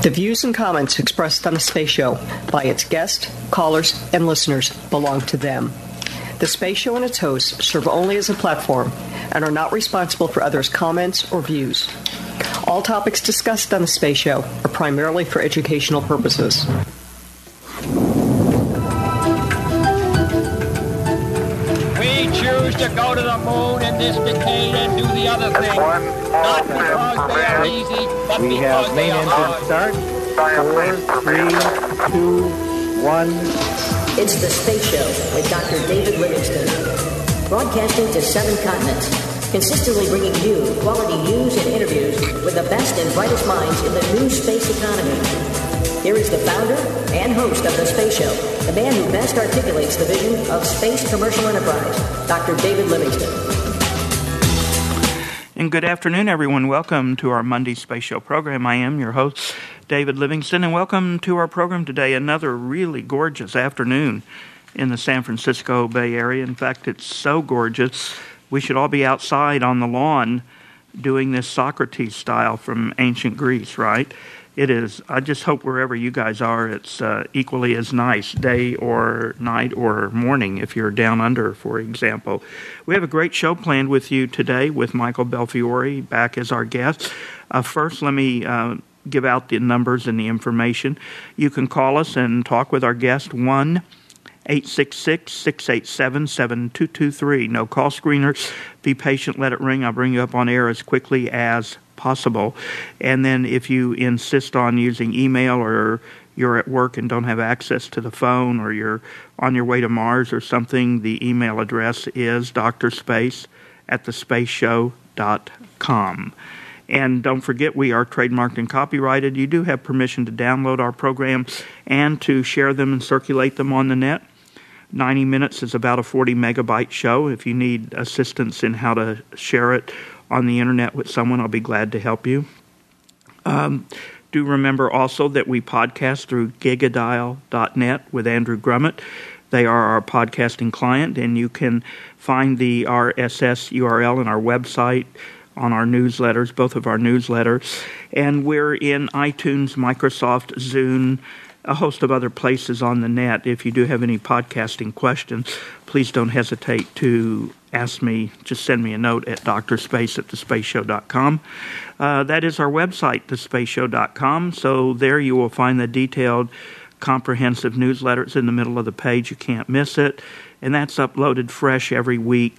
The views and comments expressed on the Space Show by its guests, callers, and listeners belong to them. The Space Show and its hosts serve only as a platform and are not responsible for others' comments or views. All topics discussed on the Space Show are primarily for educational purposes. We choose to go to the moon in this decade and do the other thing. Not because they are easy, but we because have they main are engine hard. start. 4, 3, 2, 1. It's the Space Show with Dr. David Livingston. Broadcasting to 7 continents. Consistently bringing you quality news and interviews with the best and brightest minds in the new space economy. Here is the founder and host of the Space Show, the man who best articulates the vision of space commercial enterprise, Dr. David Livingston. And good afternoon, everyone. Welcome to our Monday Space Show program. I am your host, David Livingston, and welcome to our program today. Another really gorgeous afternoon in the San Francisco Bay Area. In fact, it's so gorgeous, we should all be outside on the lawn doing this Socrates style from ancient Greece, right? It is. I just hope wherever you guys are, it's equally as nice, day or night or morning, if you're down under, for example. We have a great show planned with you today with Michael Belfiore back as our guest. First, let me give out the numbers and the information. You can call us and talk with our guest, 1-866-687-7223. No call screener. Be patient, let it ring. I'll bring you up on air as quickly as possible. And then if you insist on using email, or you're at work and don't have access to the phone, or you're on your way to Mars or something, the email address is drspace@thespaceshow.com. And don't forget, we are trademarked and copyrighted. You do have permission to download our programs and to share them and circulate them on the net. 90 minutes is about a 40 megabyte show. If you need assistance in how to share it on the internet with someone, I'll be glad to help you. Do remember also that we podcast through gigadial.net with Andrew Grummett. They are our podcasting client, and you can find the RSS URL in our website, on our newsletters, both of our newsletters. And we're in iTunes, Microsoft, Zune, a host of other places on the net. If you do have any podcasting questions, please don't hesitate to ask me. Just send me a note at drspace@thespaceshow.com. That is our website, thespaceshow.com. So there you will find the detailed, comprehensive newsletters in the middle of the page. You can't miss it. And that's uploaded fresh every week,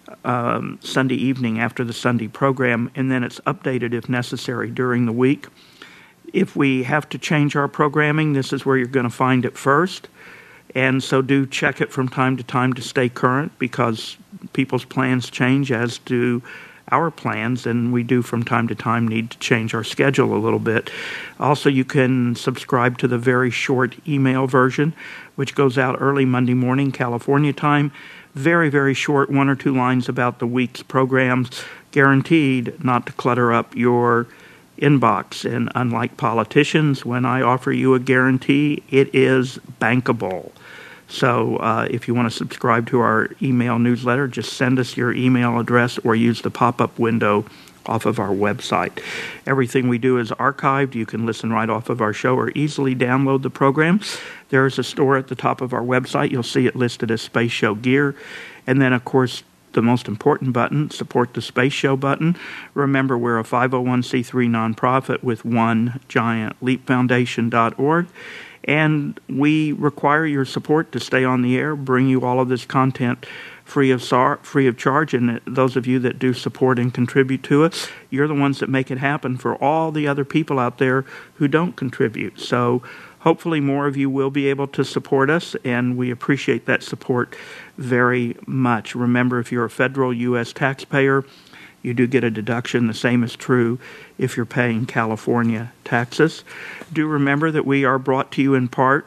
Sunday evening after the Sunday program. And then it's updated if necessary during the week. If we have to change our programming, this is where you're going to find it first. And so do check it from time to stay current, because people's plans change, as do our plans, and we do from time to time need to change our schedule a little bit. Also, you can subscribe to the very short email version, which goes out early Monday morning, California time. Very, very short, 1 or 2 lines about the week's programs, guaranteed not to clutter up your inbox. And unlike politicians, when I offer you a guarantee, it is bankable. So if you want to subscribe to our email newsletter, just send us your email address or use the pop-up window off of our website. Everything we do is archived. You can listen right off of our show or easily download the program. There is a store at the top of our website. You'll see it listed as Space Show Gear. And then, of course, the most important button, Support the Space Show button. Remember, we're a 501c3 nonprofit with one giant, leapfoundation.org. And we require your support to stay on the air, bring you all of this content free of charge. And those of you that do support and contribute to it, you're the ones that make it happen for all the other people out there who don't contribute. So hopefully more of you will be able to support us, and we appreciate that support very much. Remember, if you're a federal U.S. taxpayer, you do get a deduction. The same is true if you're paying California taxes. Do remember that we are brought to you in part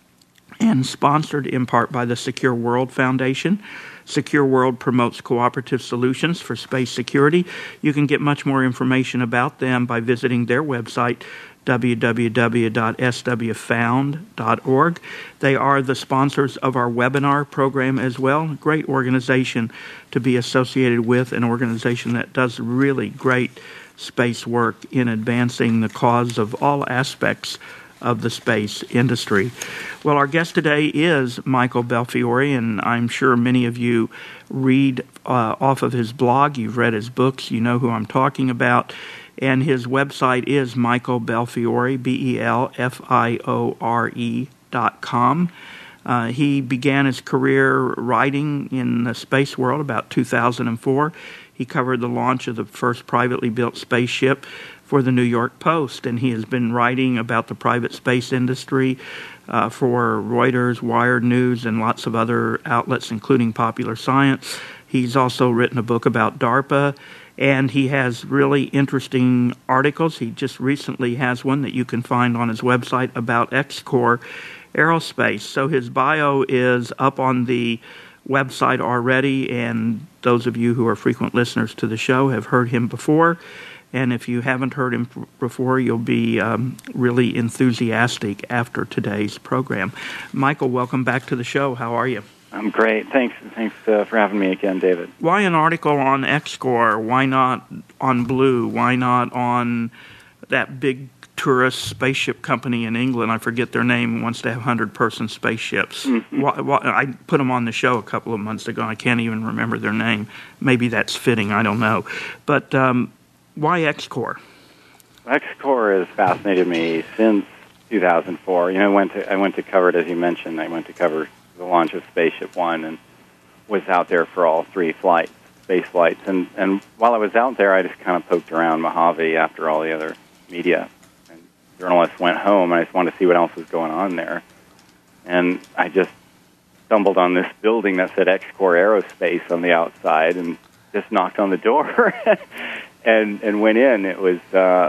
and sponsored in part by the Secure World Foundation. Secure World promotes cooperative solutions for space security. You can get much more information about them by visiting their website, www.swfound.org. They are the sponsors of our webinar program as well. Great organization to be associated with, an organization that does really great space work in advancing the cause of all aspects of the space industry. Well, our guest today is Michael Belfiore, and I'm sure many of you read off of his blog. You've read his books. You know who I'm talking about. And his website is Michael Belfiore, BELFIORE.com. He began his career writing in the space world about 2004. He covered the launch of the first privately built spaceship for the New York Post, and he has been writing about the private space industry for Reuters, Wired News, and lots of other outlets, including Popular Science. He's also written a book about DARPA, and he has really interesting articles. He just recently has one that you can find on his website about X-Corp Aerospace. So his bio is up on the website already, and those of you who are frequent listeners to the show have heard him before. And if you haven't heard him before, you'll be really enthusiastic after today's program. Michael, welcome back to the show. How are you? I'm great. Thanks for having me again, David. Why an article on X-Corp? Why not on Blue? Why not on that big tourist spaceship company in England? I forget their name. Wants to have 100-person spaceships. Mm-hmm. I put them on the show a couple of months ago. I can't even remember their name. Maybe that's fitting. I don't know. But why X-Corp? X-Corp has fascinated me since 2004. You know, I went to cover it, as you mentioned. I went to cover the launch of Spaceship One and was out there for all three space flights. And while I was out there, I just kind of poked around Mojave after all the other media and journalists went home, and I just wanted to see what else was going on there. And I just stumbled on this building that said X-Corp Aerospace on the outside and just knocked on the door and went in. It was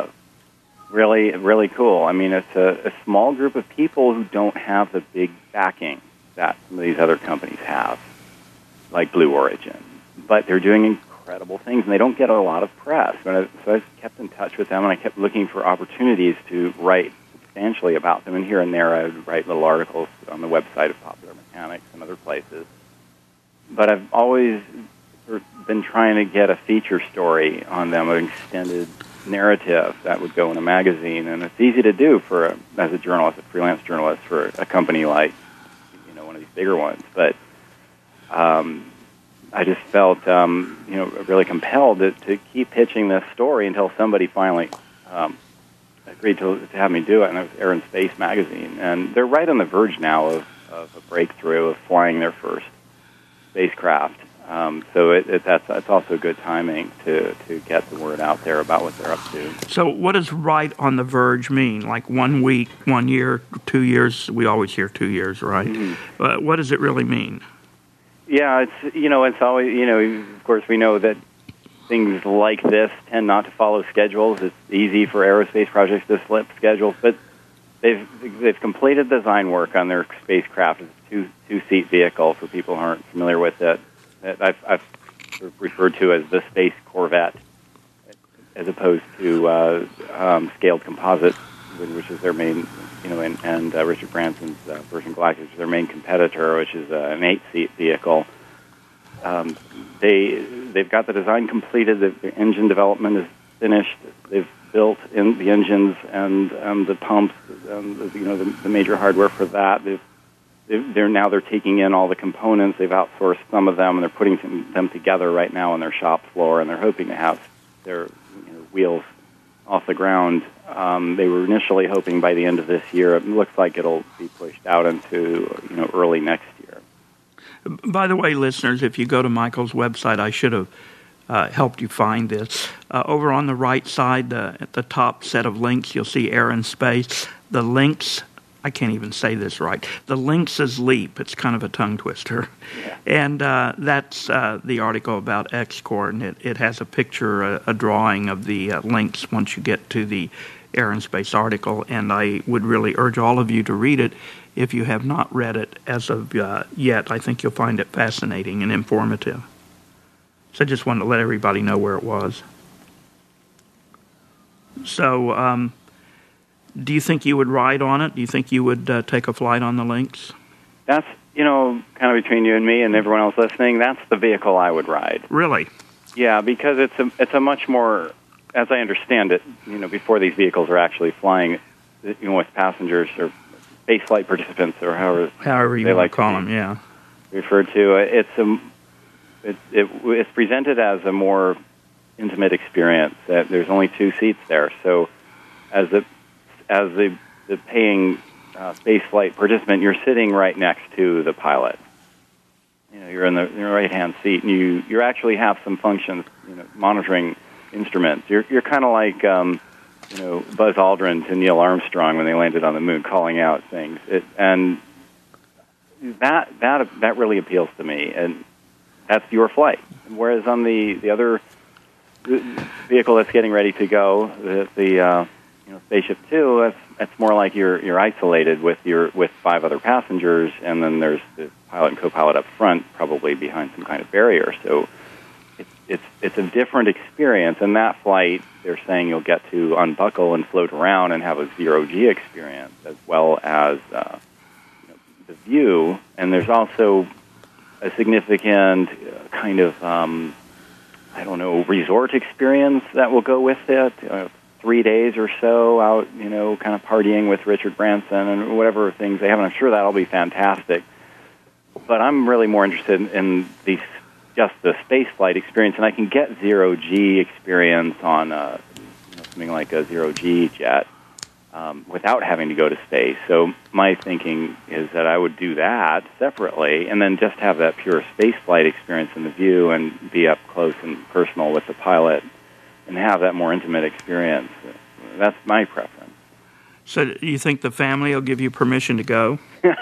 really, really cool. I mean, it's a small group of people who don't have the big backing that some of these other companies have, like Blue Origin. But they're doing incredible things, and they don't get a lot of press. So I kept in touch with them, and I kept looking for opportunities to write substantially about them. And here and there, I would write little articles on the website of Popular Mechanics and other places. But I've always been trying to get a feature story on them, an extended narrative that would go in a magazine. And it's easy to do as a journalist, a freelance journalist, for a company like one of these bigger ones. But I just felt really compelled to keep pitching this story until somebody finally agreed to have me do it, and it was Air and Space magazine. And they're right on the verge now of a breakthrough of flying their first spacecraft. So it's also good timing to get the word out there about what they're up to. So what does right on the verge mean? Like 1 week, 1 year, 2 years? We always hear 2 years, right? Mm-hmm. What does it really mean? Yeah, it's always, of course we know that things like this tend not to follow schedules. It's easy for aerospace projects to slip schedules, but they've completed design work on their spacecraft. It's a two-seat vehicle for people who aren't familiar with it. I've referred to as the Space Corvette, as opposed to Scaled Composites, which is their main, and Richard Branson's Virgin Galactic, which is their main competitor, which is an 8-seat vehicle. They've got the design completed. The engine development is finished. They've built in the engines and the pumps and the major hardware for that. They're taking in all the components. They've outsourced some of them, and they're putting them together right now on their shop floor, and they're hoping to have their wheels off the ground. They were initially hoping by the end of this year. It looks like it'll be pushed out into early next year. By the way, listeners, if you go to Michael's website, I should have helped you find this. Over on the right side, at the top set of links, you'll see Air and Space. The links, I can't even say this right. The links is LEAP. It's kind of a tongue twister. Yeah. And that's the article about X-Corp, and it has a picture, a drawing of the links once you get to the Air and Space article, and I would really urge all of you to read it if you have not read it as of yet. I think you'll find it fascinating and informative. So I just wanted to let everybody know where it was. So, do you think you would ride on it? Do you think you would take a flight on the Lynx? That's, kind of between you and me and everyone else listening, that's the vehicle I would ride. Really? Yeah, because it's a much more as I understand it, before these vehicles are actually flying, with passengers or space flight participants or however you want to call them, yeah, referred to, it's presented as a more intimate experience. That there's only 2 seats there, so as the paying space flight participant, you're sitting right next to the pilot. You're in the right-hand seat, and you actually have some functions, monitoring instruments. You're kind of like Buzz Aldrin to Neil Armstrong when they landed on the moon, calling out things. And that really appeals to me, and that's your flight. Whereas on the other vehicle that's getting ready to go, the Spaceship Two, that's more like you're isolated with 5 other passengers, and then there's the pilot and co-pilot up front, probably behind some kind of barrier. So it's a different experience. And that flight, they're saying you'll get to unbuckle and float around and have a zero-G experience, as well as the view. And there's also a significant kind of resort experience that will go with it. 3 days or so out, kind of partying with Richard Branson and whatever things they have. And I'm sure that'll be fantastic. But I'm really more interested in just the space flight experience, and I can get zero-G experience on something like a zero-G jet without having to go to space. So my thinking is that I would do that separately and then just have that pure space flight experience in the view and be up close and personal with the pilot and have that more intimate experience. That's my preference. So you think the family will give you permission to go?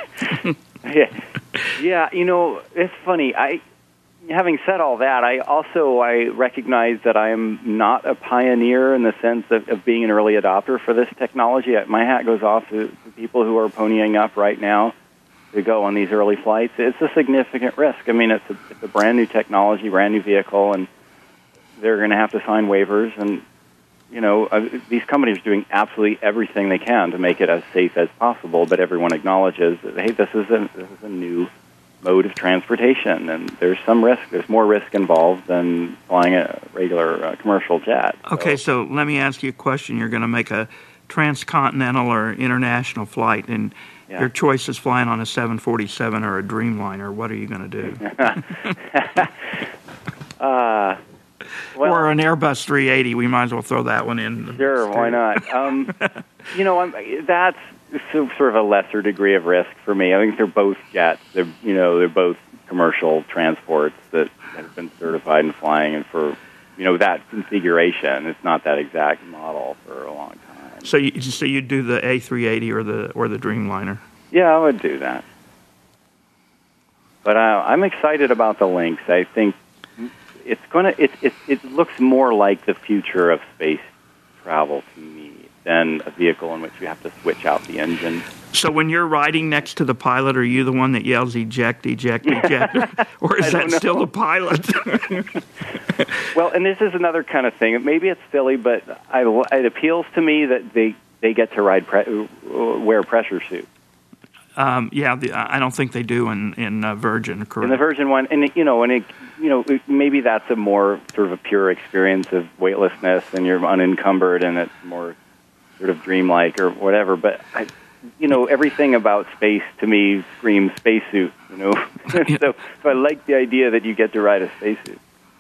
Yeah, it's funny. Having said all that, I recognize that I am not a pioneer in the sense of being an early adopter for this technology. My hat goes off to people who are ponying up right now to go on these early flights. It's a significant risk. I mean, it's a brand new technology, brand new vehicle, and they're going to have to sign waivers. And, these companies are doing absolutely everything they can to make it as safe as possible, but everyone acknowledges that, hey, this is a new mode of transportation, and there's some risk. There's more risk involved than flying a regular commercial jet. Okay, so let me ask you a question. You're going to make a transcontinental or international flight, and your choice is flying on a 747 or a Dreamliner. What are you going to do? Or an Airbus 380. We might as well throw that one in. Sure, why not? That's sort of a lesser degree of risk for me. I think they're both jets. They're both commercial transports that have been certified in flying, and for that configuration, it's not that exact model for a long time. So you'd do the A380 or the Dreamliner? Yeah, I would do that. But I'm excited about the Lynx. I think it looks more like the future of space travel to me than a vehicle in which you have to switch out the engine. So when you're riding next to the pilot, are you the one that yells eject, eject, eject? Or is that still the pilot? Well, and this is another kind of thing. Maybe it's silly, but it appeals to me that they get to wear pressure suits. I don't think they do in Virgin, correct? In the Virgin one, and maybe that's a more sort of a pure experience of weightlessness, and you're unencumbered, and it's more sort of dreamlike or whatever. But everything about space to me screams spacesuit. So I like the idea that you get to ride a spacesuit.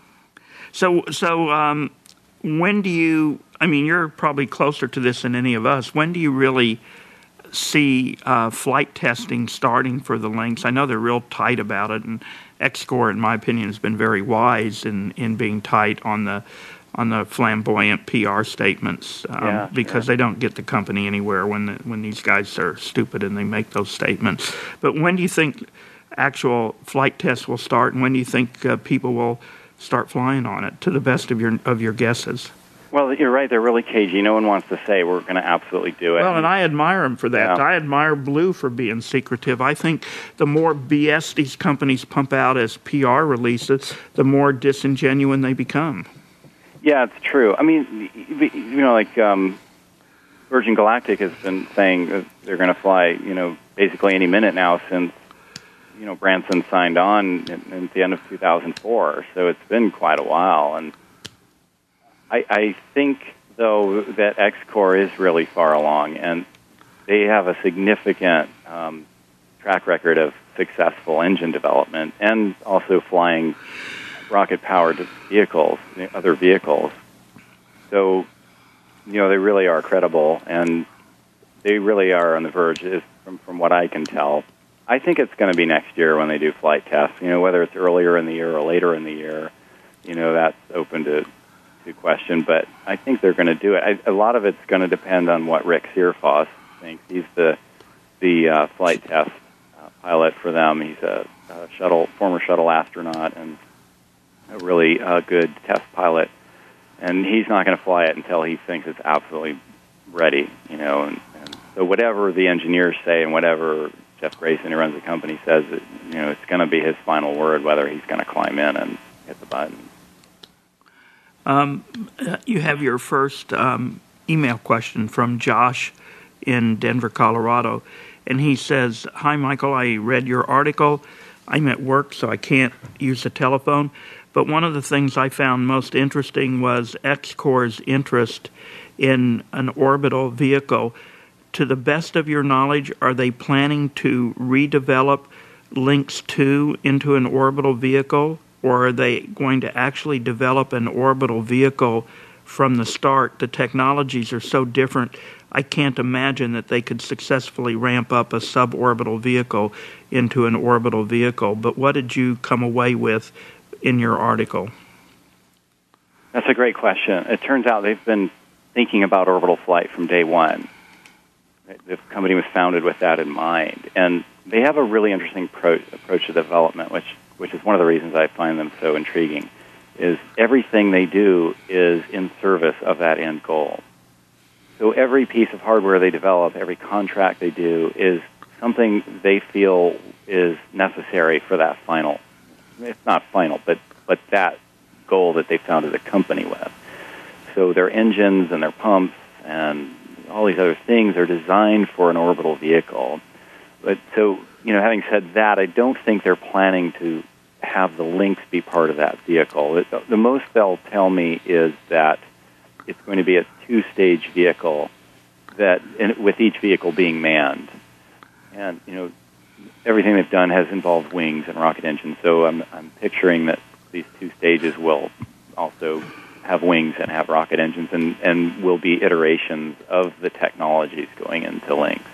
So when do you? I mean, you're probably closer to this than any of us. When do you really see flight testing starting for the Lynx? I know they're real tight about it, and X-Corps, in my opinion, has been very wise in being tight on the flamboyant PR statements because they don't get the company anywhere when these guys are stupid and they make those statements. But when do you think actual flight tests will start, and when do you think people will start flying on it? To the best of your guesses. Well, you're right. They're really cagey. No one wants to say we're going to absolutely do it. Well, and I admire them for that. Yeah. I admire Blue for being secretive. I think the more BS these companies pump out as PR releases, the more disingenuous they become. Yeah, it's true. I mean, like Virgin Galactic has been saying that they're going to fly, basically any minute now since, Branson signed on at the end of 2004. So it's been quite a while, and I think, though, that X-Corps is really far along, and they have a significant track record of successful engine development and also flying rocket-powered vehicles, other vehicles. So, they really are credible, and they really are on the verge, from what I can tell. I think it's going to be next year when they do flight tests. Whether it's earlier in the year or later in the year, that's open to question. But I think they're going to do it. A lot of it's going to depend on what Rick Searfoss thinks. He's the flight test pilot for them. He's a former shuttle astronaut and a really good test pilot. And he's not going to fly it until he thinks it's absolutely ready. And so whatever the engineers say and whatever Jeff Grayson, who runs the company, says, it's going to be his final word whether he's going to climb in and hit the button. You have your first email question from Josh in Denver, Colorado, and he says, "Hi, Michael, I read your article. I'm at work, so I can't use the telephone, but one of the things I found most interesting was X-Corps' interest in an orbital vehicle. To the best of your knowledge, are they planning to redevelop Lynx 2 into an orbital vehicle, or are they going to actually develop an orbital vehicle from the start? The technologies are so different, I can't imagine that they could successfully ramp up a suborbital vehicle into an orbital vehicle. But what did you come away with in your article?" That's a great question. It turns out they've been thinking about orbital flight from day one. The company was founded with that in mind. And they have a really interesting approach to development, which is one of the reasons I find them so intriguing, is everything they do is in service of that end goal. So every piece of hardware they develop, every contract they do, is something they feel is necessary for that final, it's not final, but that goal that they founded the company with. So their engines and their pumps and all these other things are designed for an orbital vehicle. But so, having said that, I don't think they're planning to have the Lynx be part of that vehicle. The most they'll tell me is that it's going to be a two-stage vehicle with each vehicle being manned. And, everything they've done has involved wings and rocket engines. So I'm picturing that these two stages will also have wings and have rocket engines and will be iterations of the technologies going into Lynx.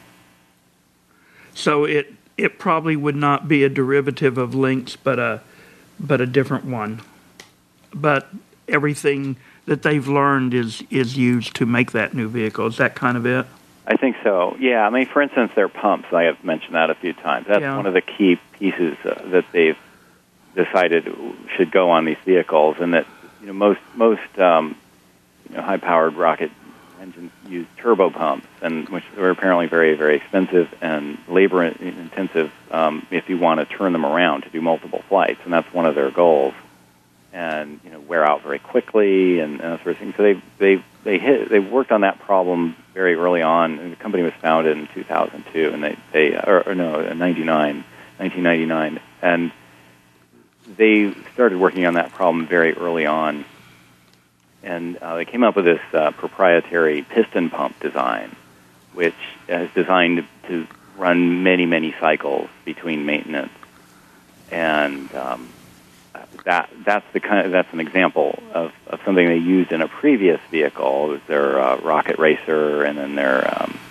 So it probably would not be a derivative of Lynx, but a different one. But everything that they've learned is used to make that new vehicle. Is that kind of it? I think so. Yeah. I mean, for instance, their pumps. I have mentioned that a few times. That's one of the key pieces that they've decided should go on these vehicles, and that most high-powered rocket engines use turbo pumps, and which are apparently very, very expensive and labor-intensive if you want to turn them around to do multiple flights, and that's one of their goals. And wear out very quickly and that sort of thing. So they worked on that problem very early on. And the company was founded in 2002, and in 1999, and they started working on that problem very early on. And they came up with this proprietary piston pump design, which is designed to run many, many cycles between maintenance. And that's an example of something they used in a previous vehicle. It was their Rocket Racer, and then their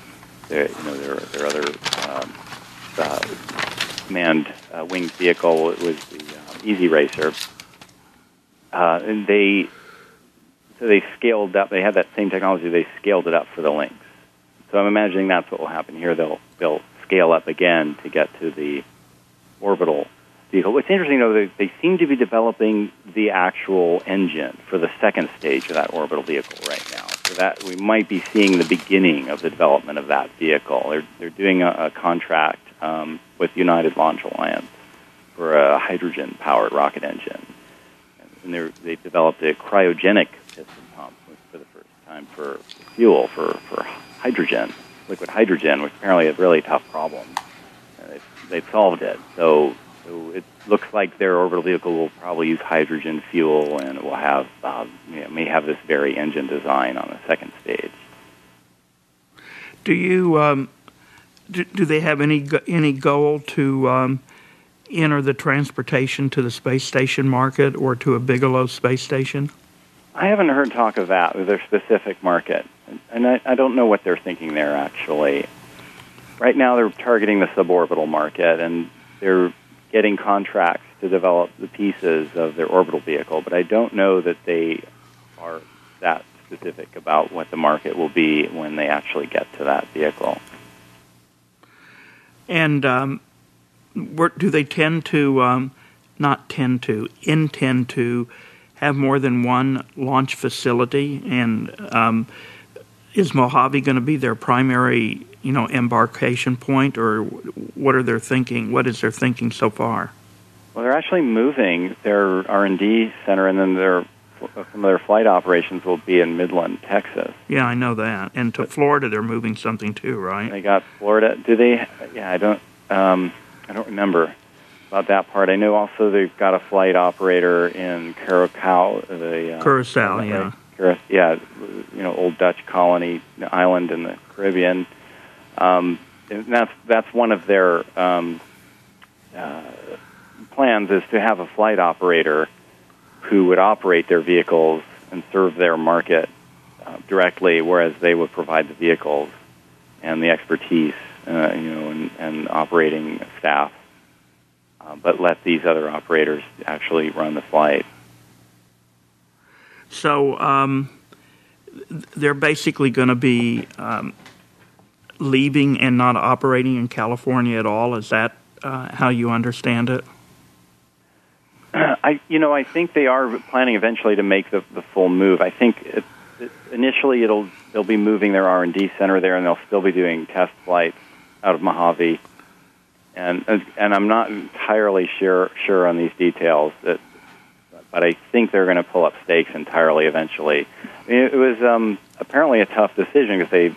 other manned winged vehicle. It was the Easy Racer. And they scaled up. They had that same technology. They scaled it up for the Lynx. So I'm imagining that's what will happen here. They'll scale up again to get to the orbital vehicle. What's interesting, though, they seem to be developing the actual engine for the second stage of that orbital vehicle right now. So that we might be seeing the beginning of the development of that vehicle. They're doing a contract with United Launch Alliance for a hydrogen-powered rocket engine. And they've developed a cryogenic piston pump for the first time for fuel, for hydrogen, liquid hydrogen, which apparently is a really tough problem. They've solved it. So So it looks like their orbital vehicle will probably use hydrogen fuel, and it will have may have this very engine design on the second stage. Do you do they have any goal to enter the transportation to the space station market or to a Bigelow space station? I haven't heard talk of that with their specific market, and I don't know what they're thinking there actually. Right now, they're targeting the suborbital market, and they're getting contracts to develop the pieces of their orbital vehicle, but I don't know that they are that specific about what the market will be when they actually get to that vehicle. And do they intend to have more than one launch facility? And is Mojave going to be their primary, embarkation point, or what are their thinking? What is their thinking so far? Well, they're actually moving their R&D center, and then some of their flight operations will be in Midland, Texas. Yeah, I know that. And to Florida, they're moving something too, right? They got Florida. Do they? Yeah, I don't remember about that part. I know also they've got a flight operator in Curacao. Curacao, yeah. Old Dutch colony island in the Caribbean. And that's one of their plans, is to have a flight operator who would operate their vehicles and serve their market directly, whereas they would provide the vehicles and the expertise, and operating staff, but let these other operators actually run the flight. So they're basically going to be leaving and not operating in California at all. Is that how you understand it? I think they are planning eventually to make the full move. I think initially they'll be moving their R&D center there, and they'll still be doing test flights out of Mojave. And I'm not entirely sure on these details, but I think they're going to pull up stakes entirely eventually. It was apparently a tough decision because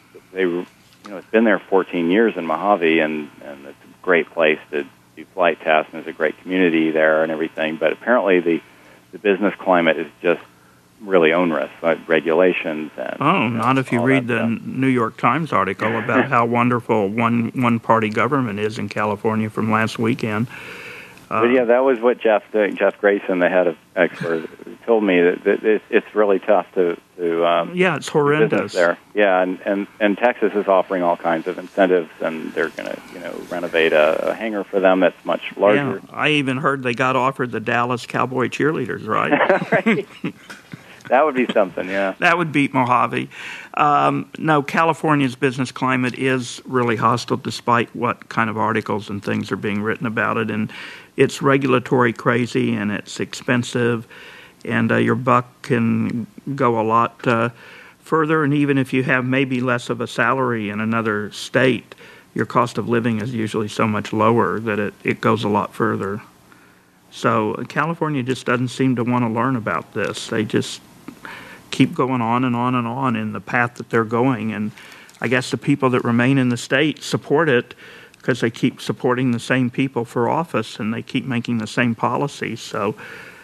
it's been there 14 years in Mojave, and it's a great place to do flight tests, and there's a great community there and everything. But apparently the business climate is just really onerous, like regulations. And, not if you read the New York Times article about how wonderful one-party government is in California from last weekend. But yeah, that was what Jeff Grayson, the head of Expert, told me, that it's really tough to it's horrendous there. Yeah, and Texas is offering all kinds of incentives, and they're going to renovate a hangar for them that's much larger. Yeah, I even heard they got offered the Dallas Cowboy cheerleaders, right? Right. That would be something, yeah. That would beat Mojave. No, California's business climate is really hostile, despite what kind of articles and things are being written about it. And it's regulatory crazy, and it's expensive, and your buck can go a lot further. And even if you have maybe less of a salary in another state, your cost of living is usually so much lower that it goes a lot further. So California just doesn't seem to want to learn about this. They just keep going on and on and on in the path that they're going. And I guess the people that remain in the state support it because they keep supporting the same people for office, and they keep making the same policies. So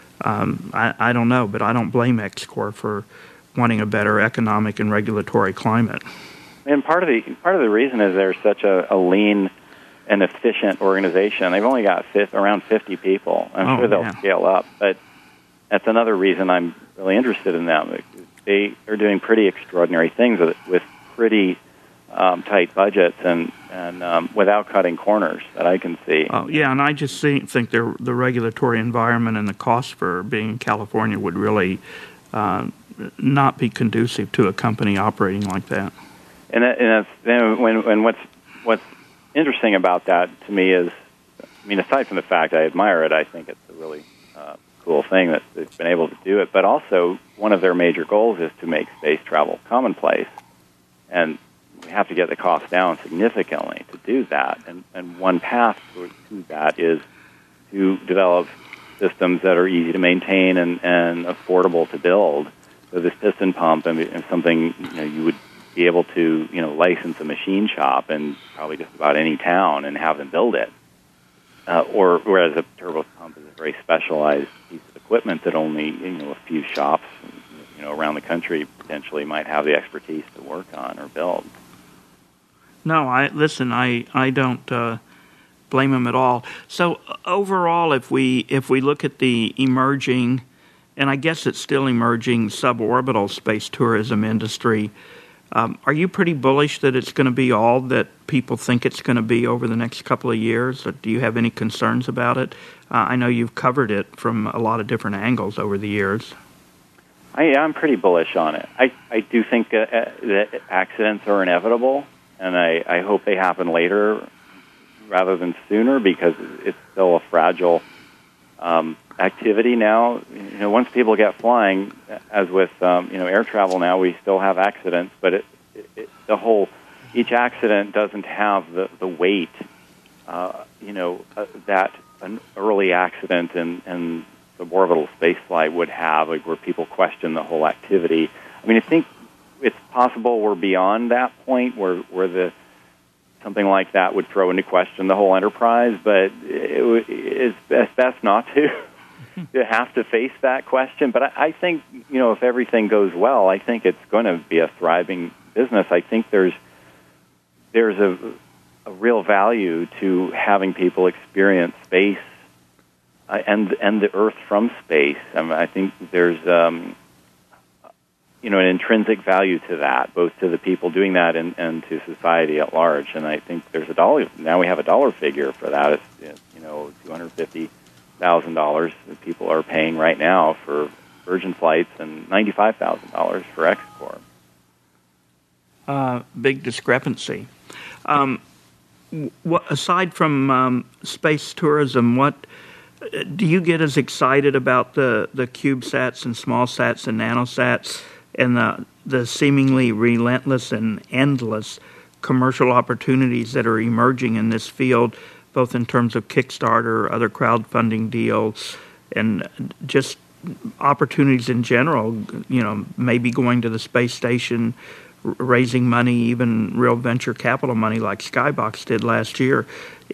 I don't know, but I don't blame X-Corp for wanting a better economic and regulatory climate. And part of the reason is they're such a lean and efficient organization. They've only got around 50 people. I'm sure they'll scale up, but that's another reason I'm really interested in them. They are doing pretty extraordinary things with pretty tight budgets and without cutting corners that I can see. Oh, yeah, and I just think the regulatory environment and the cost for being in California would really not be conducive to a company operating like that. And what's interesting about that to me is, aside from the fact I admire it, I think it's a really cool thing that they've been able to do it, but also one of their major goals is to make space travel commonplace, and we have to get the cost down significantly to do that, and one path to that is to develop systems that are easy to maintain and affordable to build. So this piston pump is something you would be able to license a machine shop in probably just about any town and have them build it. or whereas a turbo pump is a very specialized piece of equipment that only a few shops around the country potentially might have the expertise to work on or build. No, I don't blame them at all. So overall, if we look at the emerging, and I guess it's still emerging, suborbital space tourism industry, are you pretty bullish that it's going to be all that people think it's going to be over the next couple of years? Or do you have any concerns about it? I know you've covered it from a lot of different angles over the years. I'm pretty bullish on it. I do think that accidents are inevitable, and I hope they happen later rather than sooner, because it's still a fragile activity now. Once people get flying, as with air travel now, we still have accidents, but each accident doesn't have the weight that an early accident in suborbital spaceflight would have, like where people question the whole activity. I mean, I think it's possible we're beyond that point where something like that would throw into question the whole enterprise, but it's best not to have to face that question. But I think, if everything goes well, I think it's going to be a thriving business. I think there's a real value to having people experience space and the Earth from space. I think there's an intrinsic value to that, both to the people doing that and to society at large. And I think there's a dollar. Now we have a dollar figure for that. It's $250,000 that people are paying right now for Virgin flights, and $95,000 for X-Corp. Big discrepancy. Aside from space tourism, what do you get as excited about the CubeSats and SmallSats and NanoSats and the seemingly relentless and endless commercial opportunities that are emerging in this field, both in terms of Kickstarter, other crowdfunding deals, and just opportunities in general, maybe going to the space station, raising money, even real venture capital money like Skybox did last year.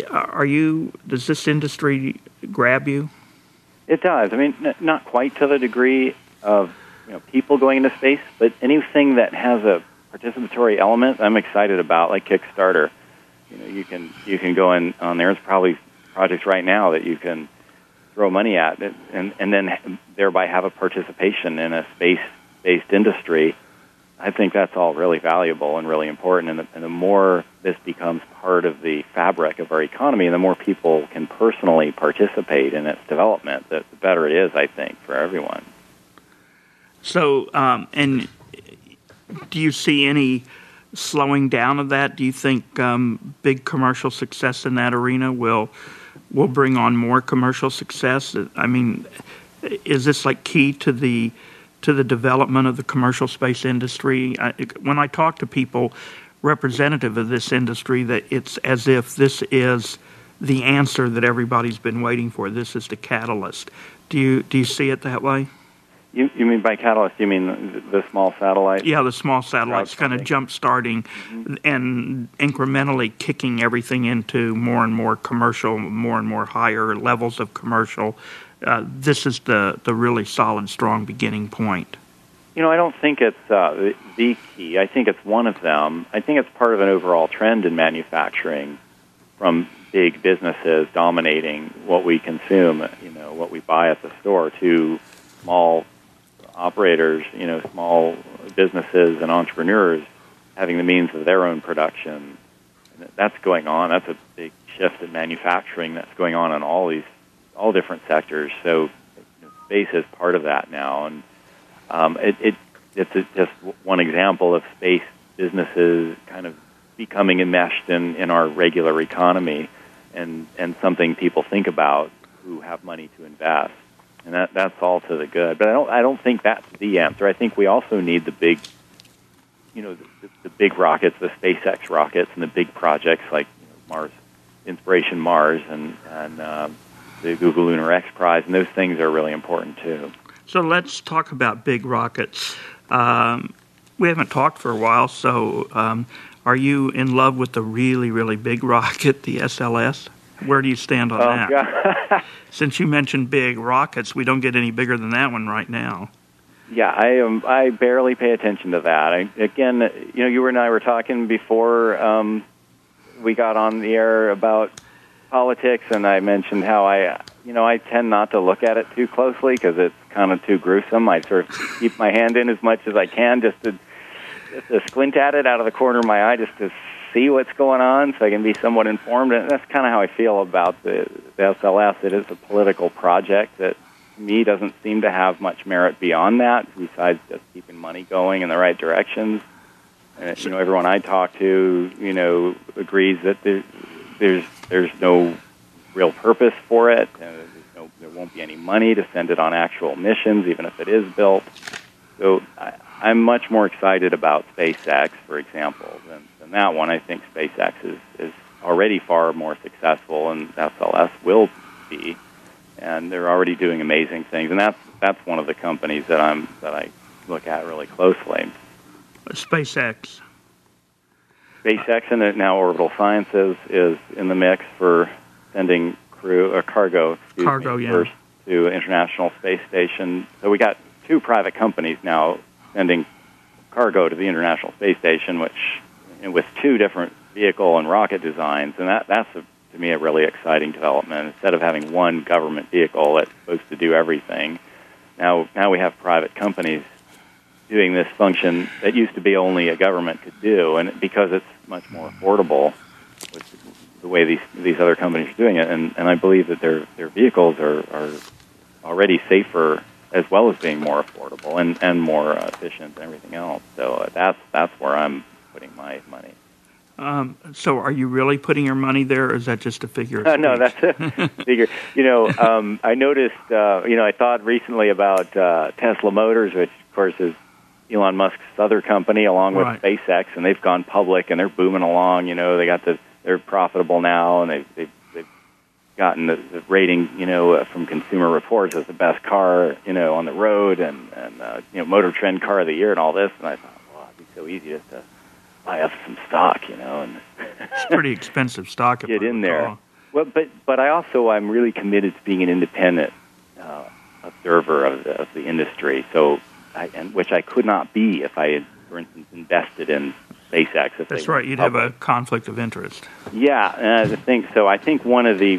Does this industry grab you? It does. I mean, not quite to the degree of people going into space, but anything that has a participatory element, I'm excited about, like Kickstarter. You can go in on there. There's probably projects right now that you can throw money at, and then thereby have a participation in a space-based industry. I think that's all really valuable and really important. And the more this becomes part of the fabric of our economy, and the more people can personally participate in its development, the better it is, I think, for everyone. So, and do you see any slowing down of that? Do you think big commercial success in that arena will bring on more commercial success? I mean, is this like key to the development of the commercial space industry? When I talk to people representative of this industry, that it's as if this is the answer that everybody's been waiting for. This is the catalyst. Do you see it that way? You mean by catalyst, you mean the small satellites? Yeah, the small satellites kind of jump-starting and incrementally kicking everything into more and more commercial, more and more higher levels of commercial. This is the really solid, strong beginning point. I don't think it's the key. I think it's one of them. I think it's part of an overall trend in manufacturing, from big businesses dominating what we consume, what we buy at the store, to small operators, small businesses and entrepreneurs having the means of their own production. And that's going on. That's a big shift in manufacturing that's going on in all different sectors. So space is part of that now, and it's just one example of space businesses kind of becoming enmeshed in our regular economy, and something people think about who have money to invest. And that's all to the good. But I don't think that's the answer. I think we also need the big, the big rockets, the SpaceX rockets, and the big projects like Mars, Inspiration Mars, and the Google Lunar X Prize, and those things are really important too. So let's talk about big rockets. We haven't talked for a while, so are you in love with the really, really big rocket, the SLS? Where do you stand on that? God. Since you mentioned big rockets, we don't get any bigger than that one right now. Yeah, I barely pay attention to that. You and I were talking before we got on the air about politics, and I mentioned how I tend not to look at it too closely because it's kind of too gruesome. I sort of keep my hand in as much as I can just to squint at it out of the corner of my eye just to see what's going on so I can be somewhat informed. And that's kind of how I feel about the SLS. It is a political project that, to me, doesn't seem to have much merit beyond that besides just keeping money going in the right directions. And, everyone I talk to, agrees that there's no real purpose for it. There won't be any money to send it on actual missions, even if it is built. So I'm much more excited about SpaceX, for example, than that one. I think SpaceX is already far more successful, and SLS will be, and they're already doing amazing things. And that's one of the companies that I look at really closely. SpaceX. SpaceX and now Orbital Sciences is in the mix for sending cargo first to the International Space Station. So we got two private companies now sending cargo to the International Space Station, which with two different vehicle and rocket designs, and that's to me a really exciting development. Instead of having one government vehicle that's supposed to do everything, now we have private companies doing this function that used to be only a government could do, and because it's much more affordable with the way these other companies are doing it, and I believe that their vehicles are already safer as well as being more affordable and more efficient and everything else. So that's where I'm putting my money. So are you really putting your money there, or is that just a figure of speech? No, that's a figure. I noticed, I thought recently about Tesla Motors, which, of course, is Elon Musk's other company, along with SpaceX, and they've gone public, and they're booming along. They're profitable now, and they've gotten the rating, from Consumer Reports as the best car, on the road, and Motor Trend Car of the Year and all this. And I thought, well, it'd be so easy just to buy up some stock, and it's pretty expensive stock. Get in there. Well, but I'm really committed to being an independent observer of the industry. So, which I could not be if I had, for instance, invested in SpaceX. That's right. You'd have a conflict of interest. Yeah, and I think so. I think one of the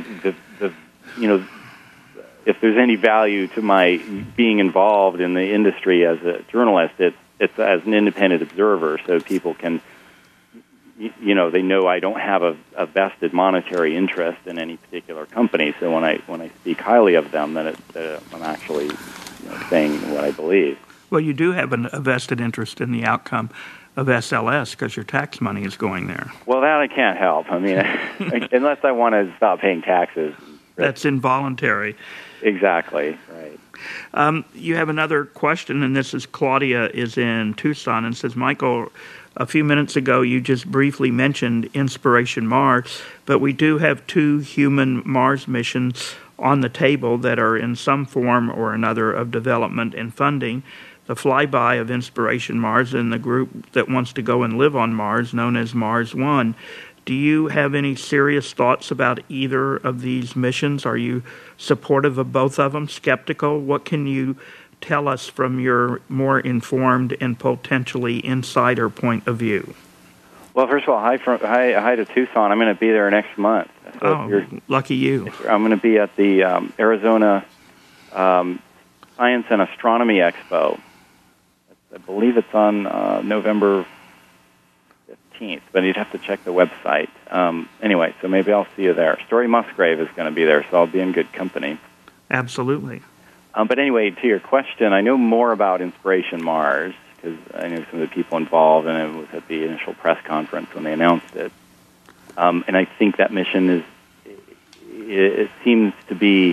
if there's any value to my being involved in the industry as a journalist, it's as an independent observer, so people can, they know I don't have a vested monetary interest in any particular company. So when I speak highly of them, then I'm actually saying what I believe. Well, you do have a vested interest in the outcome of SLS because your tax money is going there. Well, that I can't help. I mean, unless I want to stop paying taxes. That's involuntary. Exactly, right. You have another question, and this is Claudia is in Tucson and says, Michael, a few minutes ago you just briefly mentioned Inspiration Mars, but we do have 2 human Mars missions on the table that are in some form or another of development and funding. The flyby of Inspiration Mars and the group that wants to go and live on Mars, known as Mars One. Do you have any serious thoughts about either of these missions? Are you supportive of both of them, skeptical? What can you tell us from your more informed and potentially insider point of view? Well, first of all, hi to Tucson. I'm going to be there next month. So lucky you. I'm going to be at the Arizona Science and Astronomy Expo. I believe it's on November 15th, but you'd have to check the website. Anyway, so maybe I'll see you there. Story Musgrave is going to be there, so I'll be in good company. Absolutely. But anyway, to your question, I know more about Inspiration Mars because I knew some of the people involved, and it was at the initial press conference when they announced it. And I think that mission it seems to be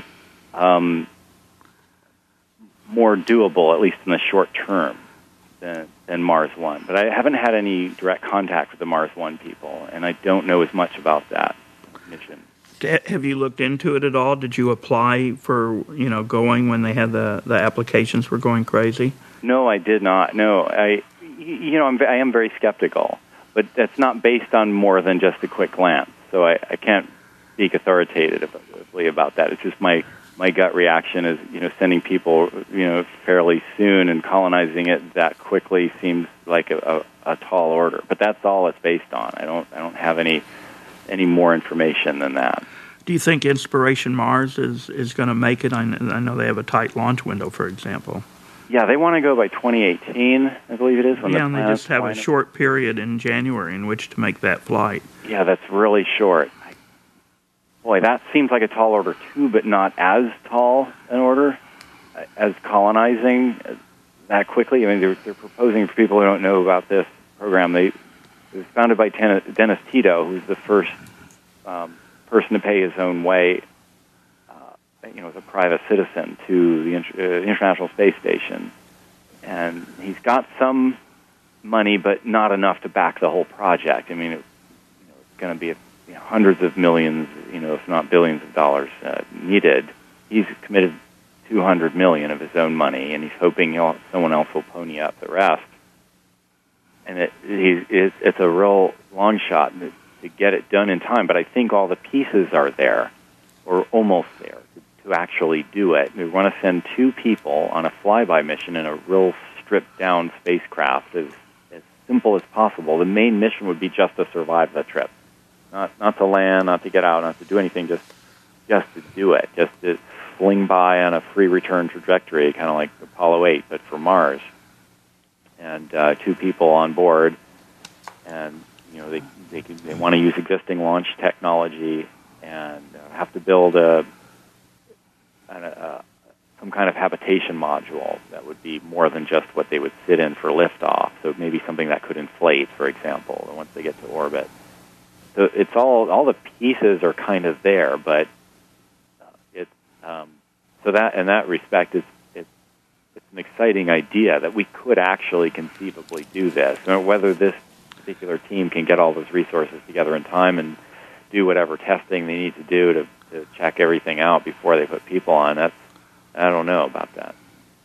more doable, at least in the short term, than Mars One. But I haven't had any direct contact with the Mars One people, and I don't know as much about that mission. Have you looked into it at all? Did you apply for, going when they had the applications were going crazy? No, I did not. No, I am very skeptical, but that's not based on more than just a quick glance. So I can't speak authoritatively about that. It's just my gut reaction is, sending people, fairly soon and colonizing it that quickly seems like a tall order. But that's all it's based on. I don't have any more information than that. Do you think Inspiration Mars is going to make it? I know they have a tight launch window, for example. Yeah, they want to go by 2018, I believe it is. And they just have a short period in January in which to make that flight. Yeah, that's really short. Boy, that seems like a tall order too, but not as tall an order as colonizing that quickly. I mean, they're proposing, for people who don't know about this program, it was founded by Dennis Tito, who's the first person to pay his own way, as a private citizen to the International Space Station. And he's got some money, but not enough to back the whole project. I mean, it's going to be hundreds of millions, if not billions of dollars needed. He's committed $200 million of his own money, and he's hoping someone else will pony up the rest. And it's a real long shot to get it done in time, but I think all the pieces are there, or almost there, to actually do it. We want to send 2 people on a flyby mission in a real stripped-down spacecraft as simple as possible. The main mission would be just to survive the trip. Not to land, not to get out, not to do anything, just to do it, just to fling by on a free return trajectory, kind of like Apollo 8, but for Mars. And 2 people on board, and they want to use existing launch technology and have to build some kind of habitation module that would be more than just what they would sit in for liftoff. So maybe something that could inflate, for example, once they get to orbit. So it's all the pieces are kind of there, but so that in that respect, it's an exciting idea that we could actually conceivably do this. Whether this particular team can get all those resources together in time and do whatever testing they need to do to check everything out before they put people on, I don't know about that.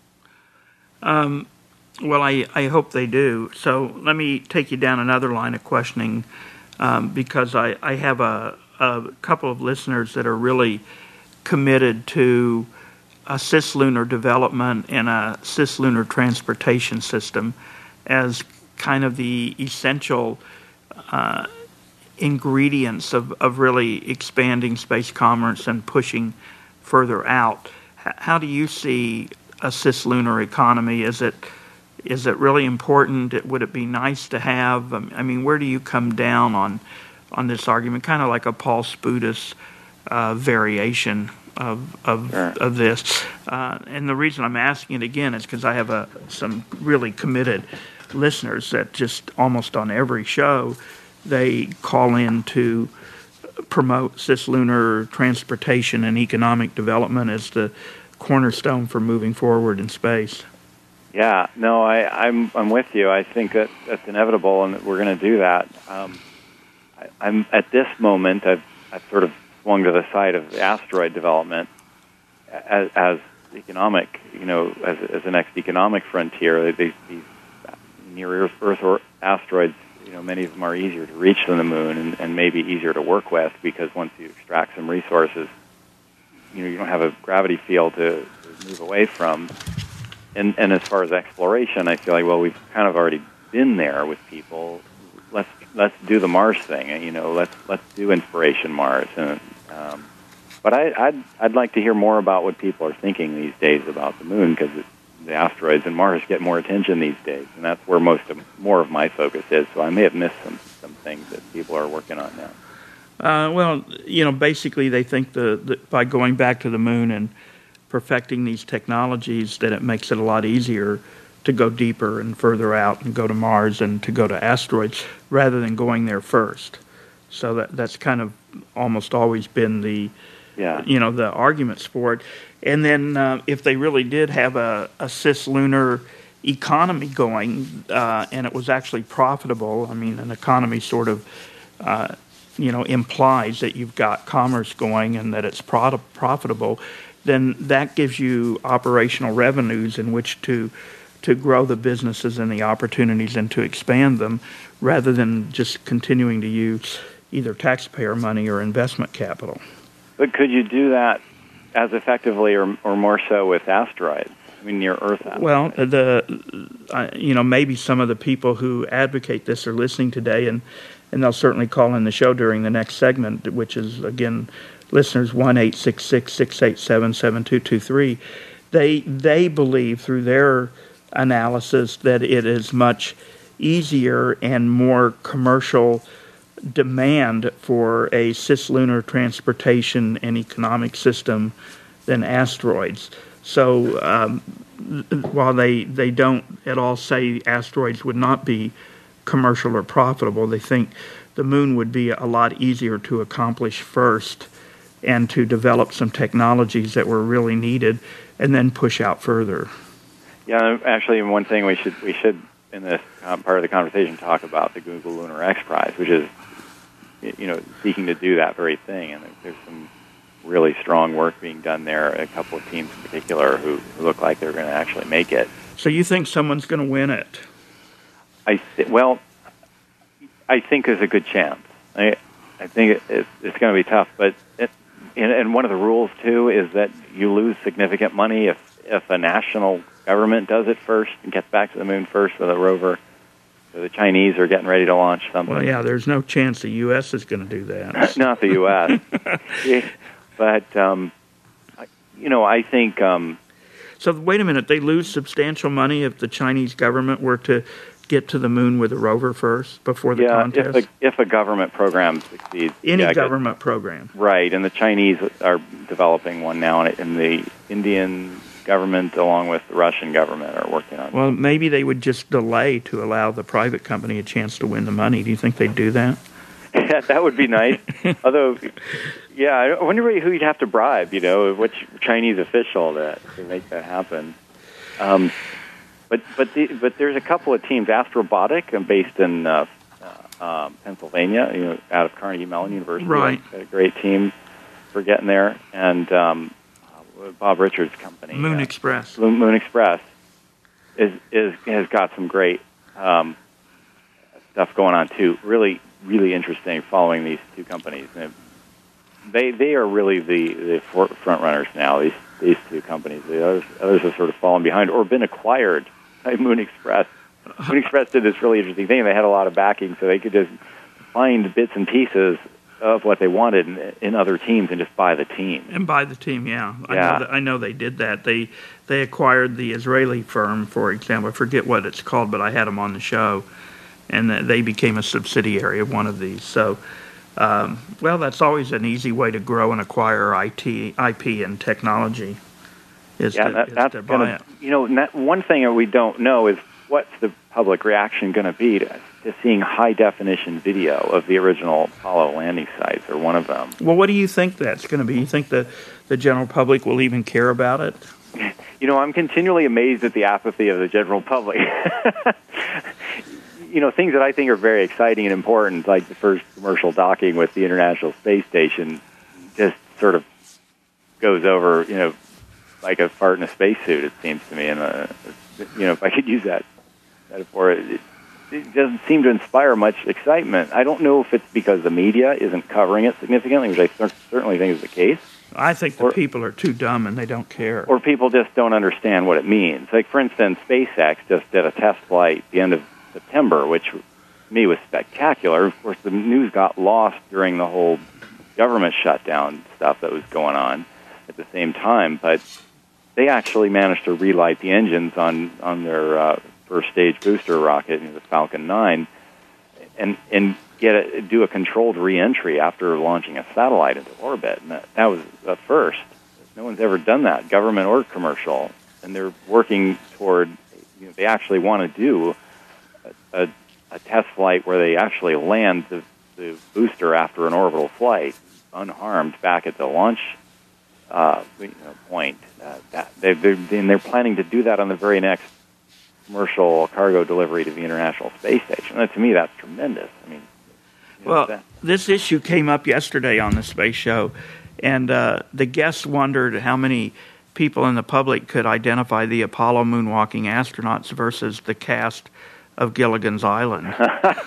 Well, I hope they do. So let me take you down another line of questioning, because I have a couple of listeners that are really committed to a cislunar development and a cislunar transportation system as kind of the essential ingredients of really expanding space commerce and pushing further out. How do you see a cislunar economy? Is it really important? Would it be nice to have? I mean, where do you come down on this argument? Kind of like a Paul Spudis variation of this. And the reason I'm asking it again is because I have some really committed listeners that just almost on every show they call in to promote cislunar transportation and economic development as the cornerstone for moving forward in space. Yeah, no, I'm with you. I think that's inevitable, and that we're going to do that. I'm at this moment. I've sort of swung to the side of the asteroid development as economic, as the next economic frontier. These near Earth asteroids, many of them are easier to reach than the moon, and maybe easier to work with, because once you extract some resources, you don't have a gravity field to move away from. And as far as exploration, I feel like, well, we've kind of already been there with people. Let's do the Mars thing. Let's do Inspiration Mars. But I'd like to hear more about what people are thinking these days about the moon, because the asteroids and Mars get more attention these days, and that's where more of my focus is. So I may have missed some things that people are working on now. Well, basically they think that by going back to the moon and perfecting these technologies, that it makes it a lot easier to go deeper and further out and go to Mars and to go to asteroids rather than going there first. So that's kind of almost always been the arguments for it. And then if they really did have a cislunar economy going, and it was actually profitable, I mean, an economy sort of implies that you've got commerce going and that it's profitable, then that gives you operational revenues in which to grow the businesses and the opportunities and to expand them, rather than just continuing to use either taxpayer money or investment capital. But could you do that as effectively or more so with asteroids? I mean, near Earth asteroids. Well, maybe some of the people who advocate this are listening today, and they'll certainly call in the show during the next segment, which is, again, listeners 1-866-687-7223. They believe through their analysis that it is much easier and more commercial demand for a cislunar transportation and economic system than asteroids. So while they don't at all say asteroids would not be commercial or profitable, they think the moon would be a lot easier to accomplish first and to develop some technologies that were really needed and then push out further. Yeah, actually, one thing we should in this part of the conversation talk about the Google Lunar X Prize, which is seeking to do that very thing, and there's some really strong work being done there. A couple of teams in particular who look like they're going to actually make it. So you think someone's going to win it? I think there's a good chance. I think it's going to be tough, but and one of the rules too is that you lose significant money if a national government does it first and gets back to the moon first with a rover. So the Chinese are getting ready to launch something. Well, yeah, there's no chance the U.S. is going to do that. Not the U.S. But, I think... So wait a minute, they lose substantial money if the Chinese government were to get to the moon with a rover first before the contest? If a government program succeeds. Any government program. Right, and the Chinese are developing one now, and the Indian government, along with the Russian government, are working on it. Well, maybe they would just delay to allow the private company a chance to win the money. Do you think they'd do that? Yeah, that would be nice. Although, yeah, I wonder who you'd have to bribe, which Chinese official to make that happen. But there's a couple of teams. Astrobotic, based in Pennsylvania, out of Carnegie Mellon University. Right. Got a great team for getting there, and Bob Richards' company, Moon Express. Moon Express, has got some great stuff going on too. Really, really interesting. Following these two companies, and they are really the front runners now. These two companies. The others have sort of fallen behind or been acquired by Moon Express. Moon Express did this really interesting thing. They had a lot of backing, so they could just find bits and pieces of what they wanted in other teams and just buy the team. And buy the team, yeah. I know they did that. They acquired the Israeli firm, for example. I forget what it's called, but I had them on the show, and they became a subsidiary of one of these. So, that's always an easy way to grow and acquire IP and technology. That's to buy it. One thing that we don't know is what's the public reaction going to be to seeing high-definition video of the original Apollo landing sites, or one of them. Well, what do you think that's going to be? You think the general public will even care about it? I'm continually amazed at the apathy of the general public. Things that I think are very exciting and important, like the first commercial docking with the International Space Station, just sort of goes over, like a fart in a spacesuit, it seems to me. And, if I could use that metaphor, it doesn't seem to inspire much excitement. I don't know if it's because the media isn't covering it significantly, which I certainly think is the case. I think the people are too dumb and they don't care. Or people just don't understand what it means. Like, for instance, SpaceX just did a test flight at the end of September, which to me was spectacular. Of course, the news got lost during the whole government shutdown stuff that was going on at the same time, but they actually managed to relight the engines on their first stage booster rocket, the Falcon 9, and do a controlled re-entry after launching a satellite into orbit. And that was a first. No one's ever done that, government or commercial. And they're working toward, they actually want to do a test flight where they actually land the booster after an orbital flight unharmed back at the launch point. They're planning to do that on the very next commercial cargo delivery to the International Space Station. And to me, that's tremendous. This issue came up yesterday on the Space Show, and the guests wondered how many people in the public could identify the Apollo moonwalking astronauts versus the cast of Gilligan's Island.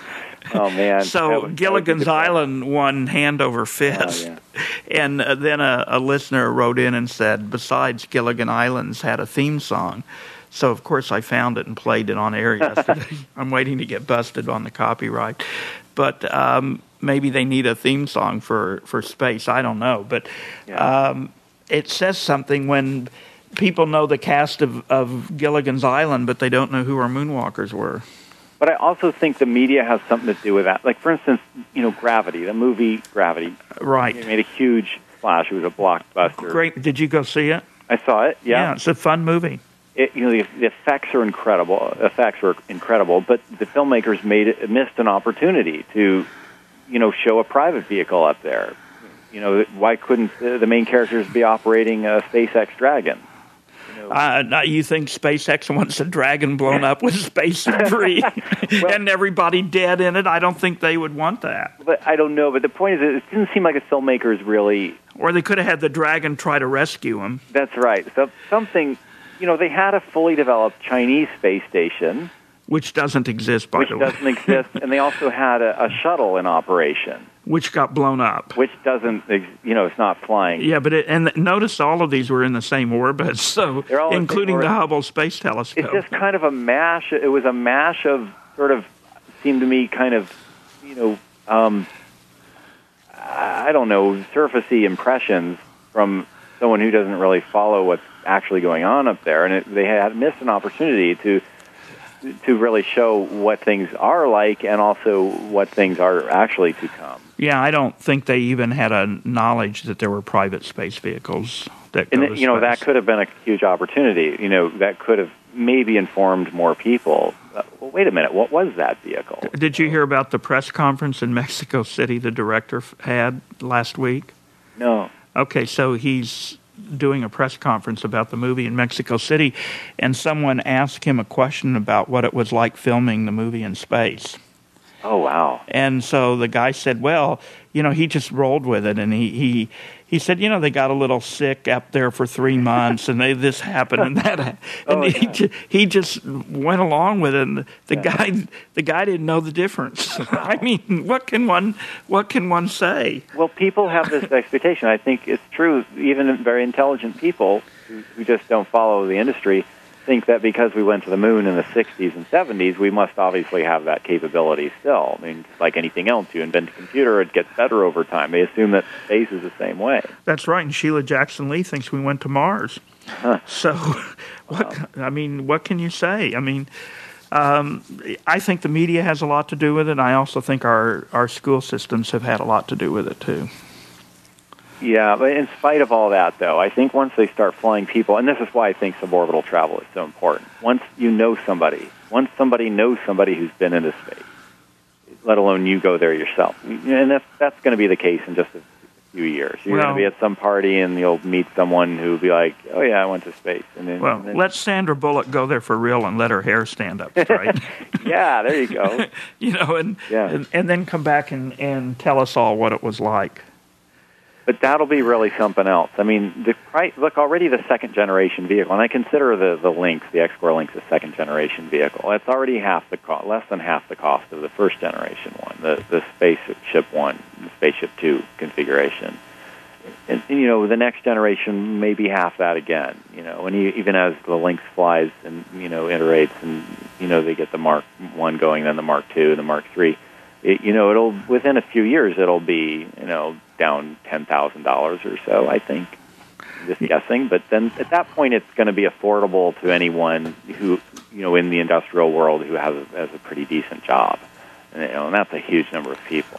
Oh, man. So Gilligan's Island won hand over fist. Oh, And then a listener wrote in and said, besides, Gilligan Islands had a theme song. So, of course, I found it and played it on air yesterday. I'm waiting to get busted on the copyright. But maybe they need a theme song for space. I don't know. But it says something when people know the cast of Gilligan's Island, but they don't know who our moonwalkers were. But I also think the media has something to do with that. Like, for instance, Gravity, the movie Gravity. Right. It made a huge splash. It was a blockbuster. Great. Did you go see it? I saw it, yeah. Yeah, it's a fun movie. The effects are incredible. But the filmmakers missed an opportunity to, show a private vehicle up there. Why couldn't the main characters be operating a SpaceX Dragon? You think SpaceX wants a Dragon blown up with space debris and everybody dead in it? I don't think they would want that. But I don't know. But the point is, it didn't seem like the filmmakers really. Or they could have had the Dragon try to rescue him. That's right. So something. They had a fully developed Chinese space station. Which doesn't exist, by the way. Which doesn't exist. And they also had a shuttle in operation. Which got blown up. Which doesn't, it's not flying. Yeah, but notice all of these were in the same orbit, so including the Hubble Space Telescope. It's just kind of a mash. It was a mash of sort of, seemed to me kind of, I don't know, surfacey impressions from someone who doesn't really follow what's actually going on up there. And they had missed an opportunity to really show what things are like and also what things are actually to come. Yeah, I don't think they even had a knowledge that there were private space vehicles that go to space. That could have been a huge opportunity. That could have maybe informed more people. Well, wait a minute, what was that vehicle? Did you hear about the press conference in Mexico City the director had last week? No. Okay, so he's doing a press conference about the movie in Mexico City, and someone asked him a question about what it was like filming the movie in space. Oh, wow. And so the guy said, well, he just rolled with it, and he said, they got a little sick up there for 3 months, and this happened and that happened. And he just went along with it, and the guy didn't know the difference. I mean, what can one say? Well, people have this expectation. I think it's true. Even very intelligent people who just don't follow the industry think that because we went to the moon in the 60s and 70s, we must obviously have that capability still. I mean, like anything else, you invent a computer, it gets better over time. They assume that space is the same way. That's right, and Sheila Jackson-Lee thinks we went to Mars. So, what can you say? I mean, I think the media has a lot to do with it, and I also think our school systems have had a lot to do with it, too. Yeah, but in spite of all that, though, I think once they start flying people, and this is why I think suborbital travel is so important, once somebody knows somebody who's been into space, let alone you go there yourself, and that's going to be the case in just a few years. You're going to be at some party, and you'll meet someone who'll be like, oh, yeah, I went to space. And then, let Sandra Bullock go there for real and let her hair stand up straight. Yeah, there you go. And then come back and tell us all what it was like. But that'll be really something else. I mean, look, already the second-generation vehicle, and I consider the Lynx, the X-Core Lynx, a second-generation vehicle. It's already less than half the cost of the first-generation one, the Spaceship 1, the Spaceship 2 configuration. And the next generation may be half that again, and even as the Lynx flies and, iterates and, they get the Mark 1 going, then the Mark 2, the Mark 3, it'll, within a few years, it'll be, down $10,000 or so, I think. Just guessing. But then at that point, it's going to be affordable to anyone who, in the industrial world who has a pretty decent job. And that's a huge number of people.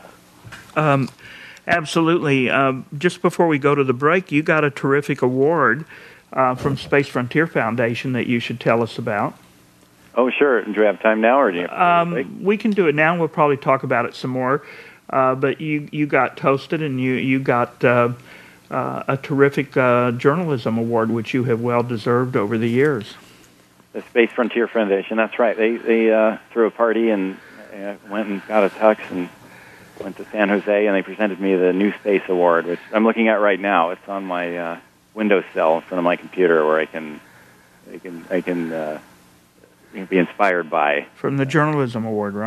Absolutely. Just before we go to the break, you got a terrific award from Space Frontier Foundation that you should tell us about. Oh, sure. Do we have time now, or do you? We can do it now. We'll probably talk about it some more. But you got toasted, and you got a terrific journalism award, which you have well deserved over the years. The Space Frontier Foundation. That's right. They threw a party and went and got a tux and went to San Jose, and they presented me the New Space Award, which I'm looking at right now. It's on my windowsill in front of my computer, where I can be inspired by. From the Journalism Award, right?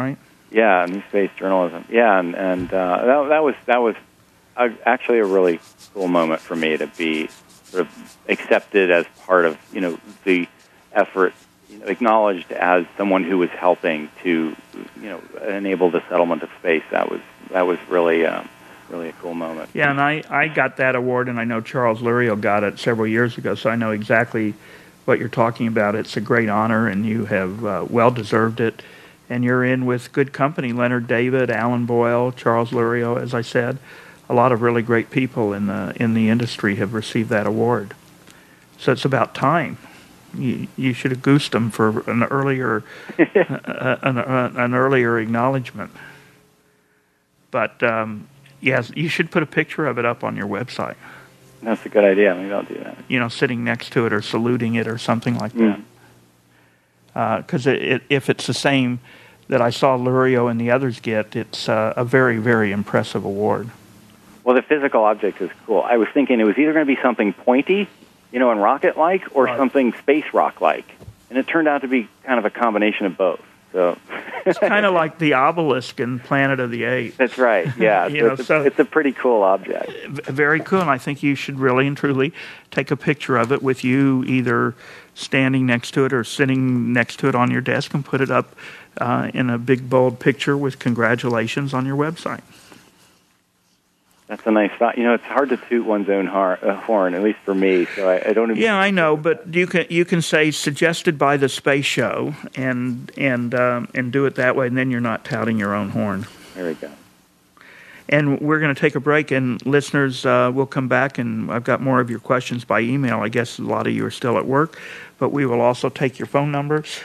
Yeah, new space journalism. Yeah, and that was actually a really cool moment for me to be sort of accepted as part of the effort, acknowledged as someone who was helping to enable the settlement of space. That was really a cool moment. Yeah, and I got that award, and I know Charles Lurio got it several years ago, so I know exactly what you're talking about. It's a great honor, and you have well deserved it. And you're in with good company: Leonard David, Alan Boyle, Charles Lurio. As I said, a lot of really great people in the industry have received that award. So it's about time. You should have goosed them for an earlier an earlier acknowledgement. But yes, you should put a picture of it up on your website. That's a good idea. Maybe I'll do that. Sitting next to it or saluting it or something like that. Because if it's the same that I saw Lurio and the others get, it's a very, very impressive award. Well, the physical object is cool. I was thinking it was either going to be something pointy, and rocket-like, or something space rock-like. And it turned out to be kind of a combination of both. So it's kind of like the obelisk in Planet of the Apes. That's right, yeah. It's a pretty cool object. Very cool, and I think you should really and truly take a picture of it with you either standing next to it or sitting next to it on your desk and put it up in a big, bold picture with congratulations on your website. That's a nice thought. It's hard to toot one's own horn, at least for me. So I don't. Yeah, I know, but you can say suggested by the Space Show and do it that way, and then you're not touting your own horn. There we go. And we're going to take a break, and listeners will come back, and I've got more of your questions by email. I guess a lot of you are still at work, but we will also take your phone calls,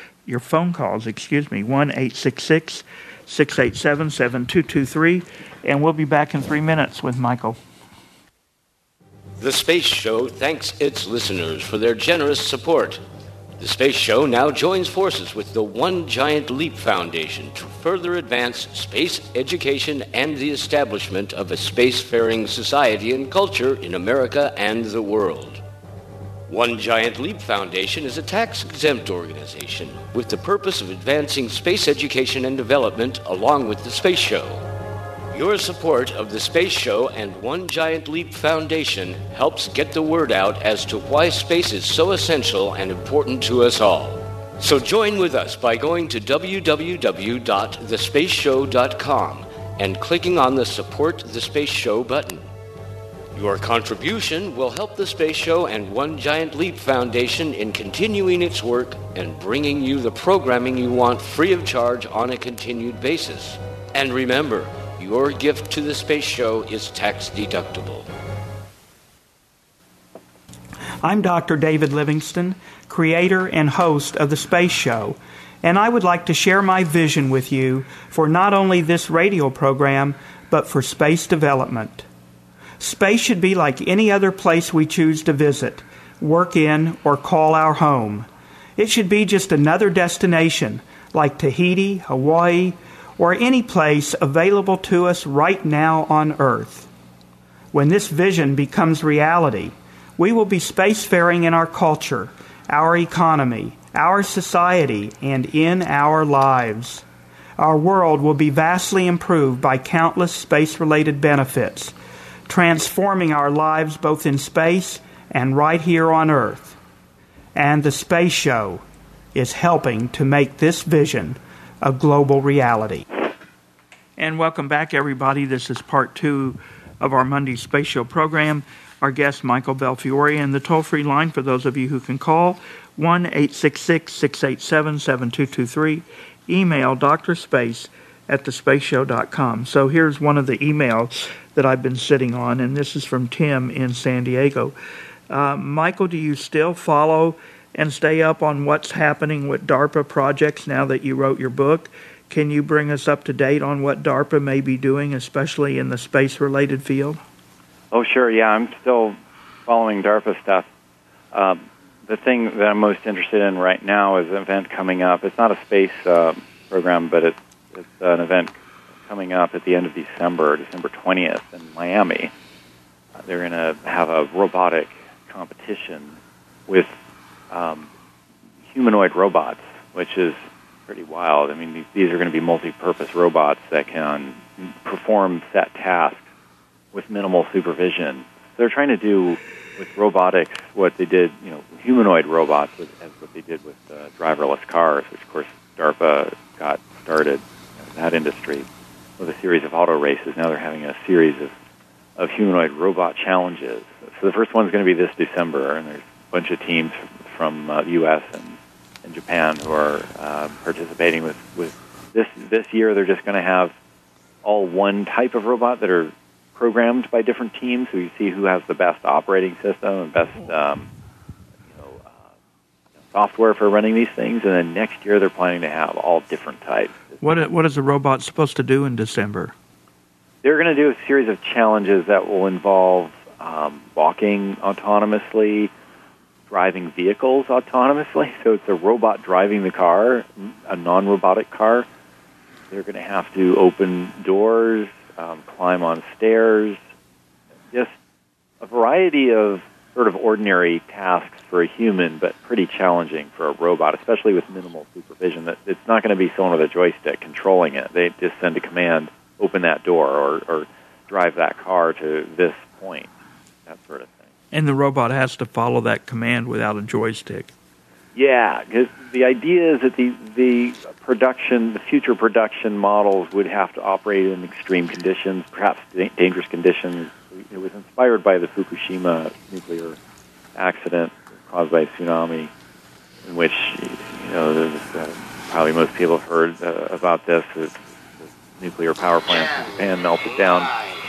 1-866-687-7223, and we'll be back in 3 minutes with Michael. The Space Show thanks its listeners for their generous support. The Space Show now joins forces with the One Giant Leap Foundation to further advance space education and the establishment of a spacefaring society and culture in America and the world. One Giant Leap Foundation is a tax-exempt organization with the purpose of advancing space education and development along with the Space Show. Your support of the Space Show and One Giant Leap Foundation helps get the word out as to why space is so essential and important to us all. So join with us by going to www.thespaceshow.com and clicking on the Support the Space Show button. Your contribution will help the Space Show and One Giant Leap Foundation in continuing its work and bringing you the programming you want free of charge on a continued basis. And remember, your gift to the Space Show is tax deductible. I'm Dr. David Livingston, creator and host of the Space Show, and I would like to share my vision with you for not only this radio program, but for space development. Space should be like any other place we choose to visit, work in, or call our home. It should be just another destination, like Tahiti, Hawaii, or any place available to us right now on Earth. When this vision becomes reality, we will be spacefaring in our culture, our economy, our society, and in our lives. Our world will be vastly improved by countless space-related benefits, transforming our lives both in space and right here on Earth. And the Space Show is helping to make this vision a global reality. And welcome back, everybody. This is part 2 of our Monday Space Show program. Our guest, Michael Belfiore, and the toll-free line for those of you who can call, 1-866-687-7223. Email drspace@thespaceshow.com. So here's one of the emails that I've been sitting on, and this is from Tim in San Diego. Michael, do you still follow and stay up on what's happening with DARPA projects now that you wrote your book? Can you bring us up to date on what DARPA may be doing, especially in the space-related field? Oh, sure, yeah. I'm still following DARPA stuff. The thing that I'm most interested in right now is an event coming up. It's not a space program, but it's an event coming up at the end of December 20th in Miami. They're going to have a robotic competition with humanoid robots, which is pretty wild. I mean, these are going to be multi-purpose robots that can perform set tasks with minimal supervision. They're trying to do with robotics what they did, humanoid robots, as what they did with driverless cars, which, of course, DARPA got started in that industry with a series of auto races. Now they're having a series of humanoid robot challenges. So the first one's going to be this December, and there's a bunch of teams from the U.S. and Japan who are participating with this year. They're just going to have all one type of robot that are programmed by different teams, so you see who has the best operating system and best software for running these things. And then next year they're planning to have all different types. What is the robot supposed to do in December? They're going to do a series of challenges that will involve walking autonomously, driving vehicles autonomously. So it's a robot driving the car, a non-robotic car. They're going to have to open doors, climb on stairs, just a variety of sort of ordinary tasks for a human, but pretty challenging for a robot, especially with minimal supervision. That it's not going to be someone with a joystick controlling it. They just send a command, open that door, or drive that car to this point, that sort of thing. And the robot has to follow that command without a joystick. Yeah, because the idea is that the future production models would have to operate in extreme conditions, perhaps dangerous conditions. It was inspired by the Fukushima nuclear accident caused by a tsunami, in which probably most people have heard about this. The nuclear power plant in Japan melted down,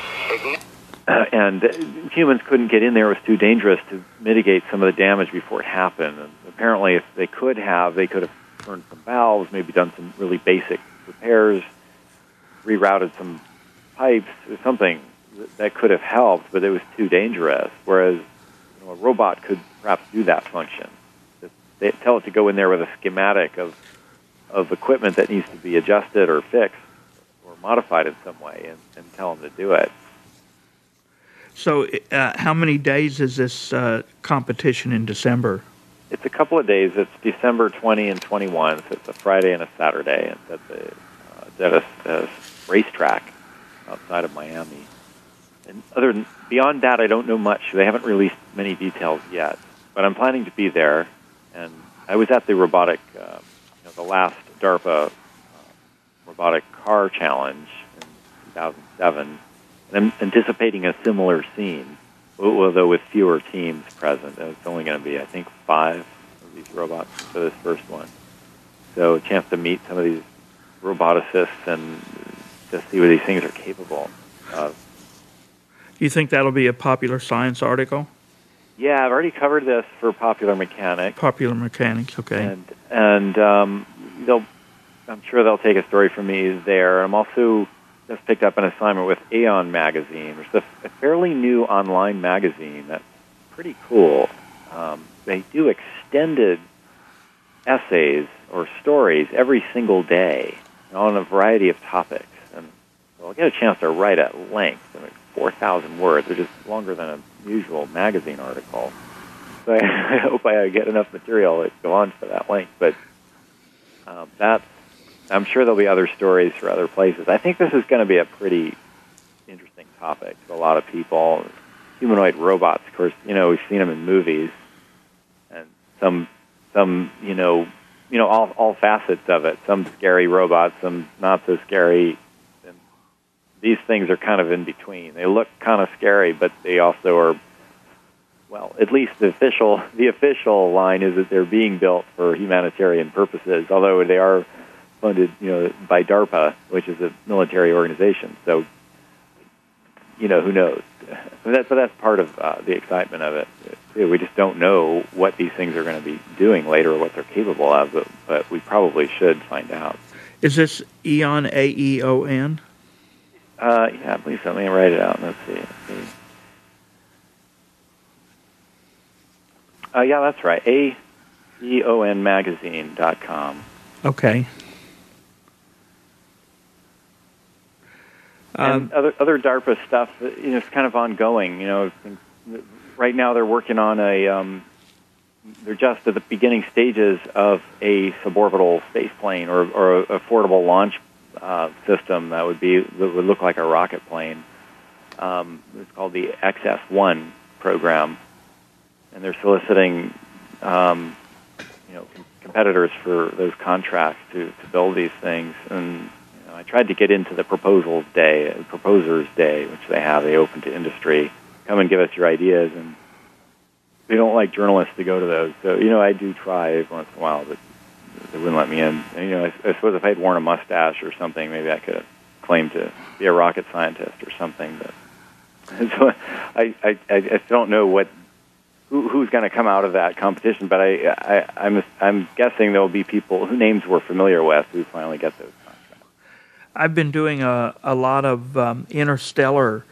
and humans couldn't get in there. It was too dangerous to mitigate some of the damage before it happened. And apparently, if they could have turned some valves, maybe done some really basic repairs, rerouted some pipes, or something that could have helped, but it was too dangerous. Whereas a robot could perhaps do that function. They tell it to go in there with a schematic of equipment that needs to be adjusted or fixed or modified in some way, and tell them to do it. So how many days is this competition in December? It's a couple of days. It's December 20 and 21, so it's a Friday and a Saturday. It's at a racetrack outside of Miami. And beyond that, I don't know much. They haven't released many details yet, but I'm planning to be there. And I was at the robotic, the last DARPA robotic car challenge in 2007, and I'm anticipating a similar scene, although with fewer teams present. It's only going to be, I think, 5 of these robots for this first one. So a chance to meet some of these roboticists and just see what these things are capable of. Do you think that'll be a Popular Science article? Yeah, I've already covered this for Popular Mechanics. Popular Mechanics, okay. And I'm sure they'll take a story from me there. I'm also just picked up an assignment with Aeon Magazine, which is a fairly new online magazine that's pretty cool. They do extended essays or stories every single day on a variety of topics. And so I'll get a chance to write at length, 4,000 words, which is longer than a usual magazine article. So I hope I get enough material to go on for that length. But I'm sure there'll be other stories for other places. I think this is going to be a pretty interesting topic to a lot of people. Humanoid robots, of course, we've seen them in movies, and some all facets of it. Some scary robots, some not so scary. And these things are kind of in between. They look kind of scary, but they also are. Well, at least the official line is that they're being built for humanitarian purposes, although they are funded, by DARPA, which is a military organization. So, who knows? But that's part of the excitement of it. We just don't know what these things are going to be doing later or what they're capable of, but we probably should find out. Is this Aeon, A-E-O-N? Yeah, I believe so. Let me write it out. Let's see. Yeah, that's right. AEONmagazine.com. Okay. And other DARPA stuff, it's kind of ongoing. Right now they're working on they're just at the beginning stages of a suborbital space plane or affordable launch system that would look like a rocket plane. It's called the XS-1 program, and they're soliciting competitors for those contracts to build these things. And I tried to get into the proposers day, which they open to industry. Come and give us your ideas, and they don't like journalists to go to those. So, I do try every once in a while, but they wouldn't let me in. And, I suppose if I had worn a mustache or something, maybe I could have claimed to be a rocket scientist or something. But so I don't know who's going to come out of that competition, but I'm guessing there will be people whose names we're familiar with who finally get those contracts. I've been doing a lot of interstellar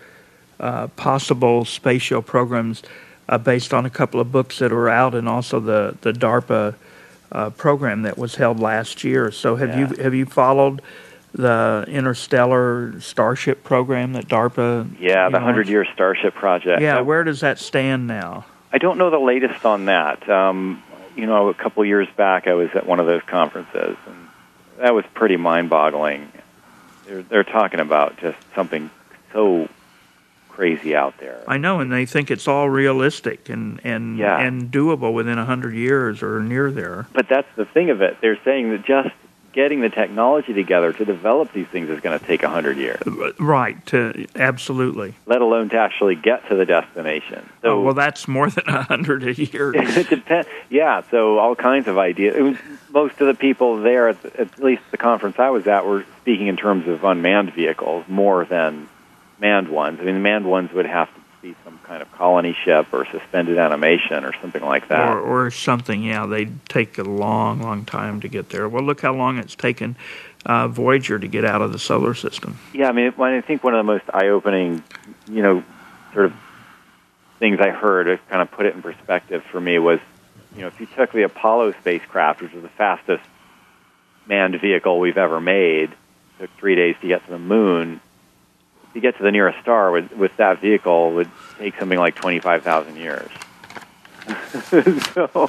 possible space show programs based on a couple of books that are out, and also the DARPA program that was held last year. So have you followed the Interstellar Starship program that DARPA? Yeah, the 100-year Starship project. Yeah, where does that stand now? I don't know the latest on that. A couple years back, I was at one of those conferences, and that was pretty mind-boggling. They're talking about just something so crazy out there. I know, and they think it's all realistic and doable within 100 years or near there. But that's the thing of it. They're saying that just getting the technology together to develop these things is going to take 100 years. Right, absolutely. Let alone to actually get to the destination. So, well, that's more than 100 years. It depends. Yeah, so all kinds of ideas. Most of the people there, at least the conference I was at, were speaking in terms of unmanned vehicles more than manned ones. I mean, the manned ones would have to be some kind of colony ship or suspended animation or something like that. Or something, yeah. They'd take a long, long time to get there. Well, look how long it's taken Voyager to get out of the solar system. Yeah, I mean, I think one of the most eye-opening, sort of things I heard to kind of put it in perspective for me was, if you took the Apollo spacecraft, which was the fastest manned vehicle we've ever made, took 3 days to get to the moon. To get to the nearest star with that vehicle would take something like 25,000 years. So,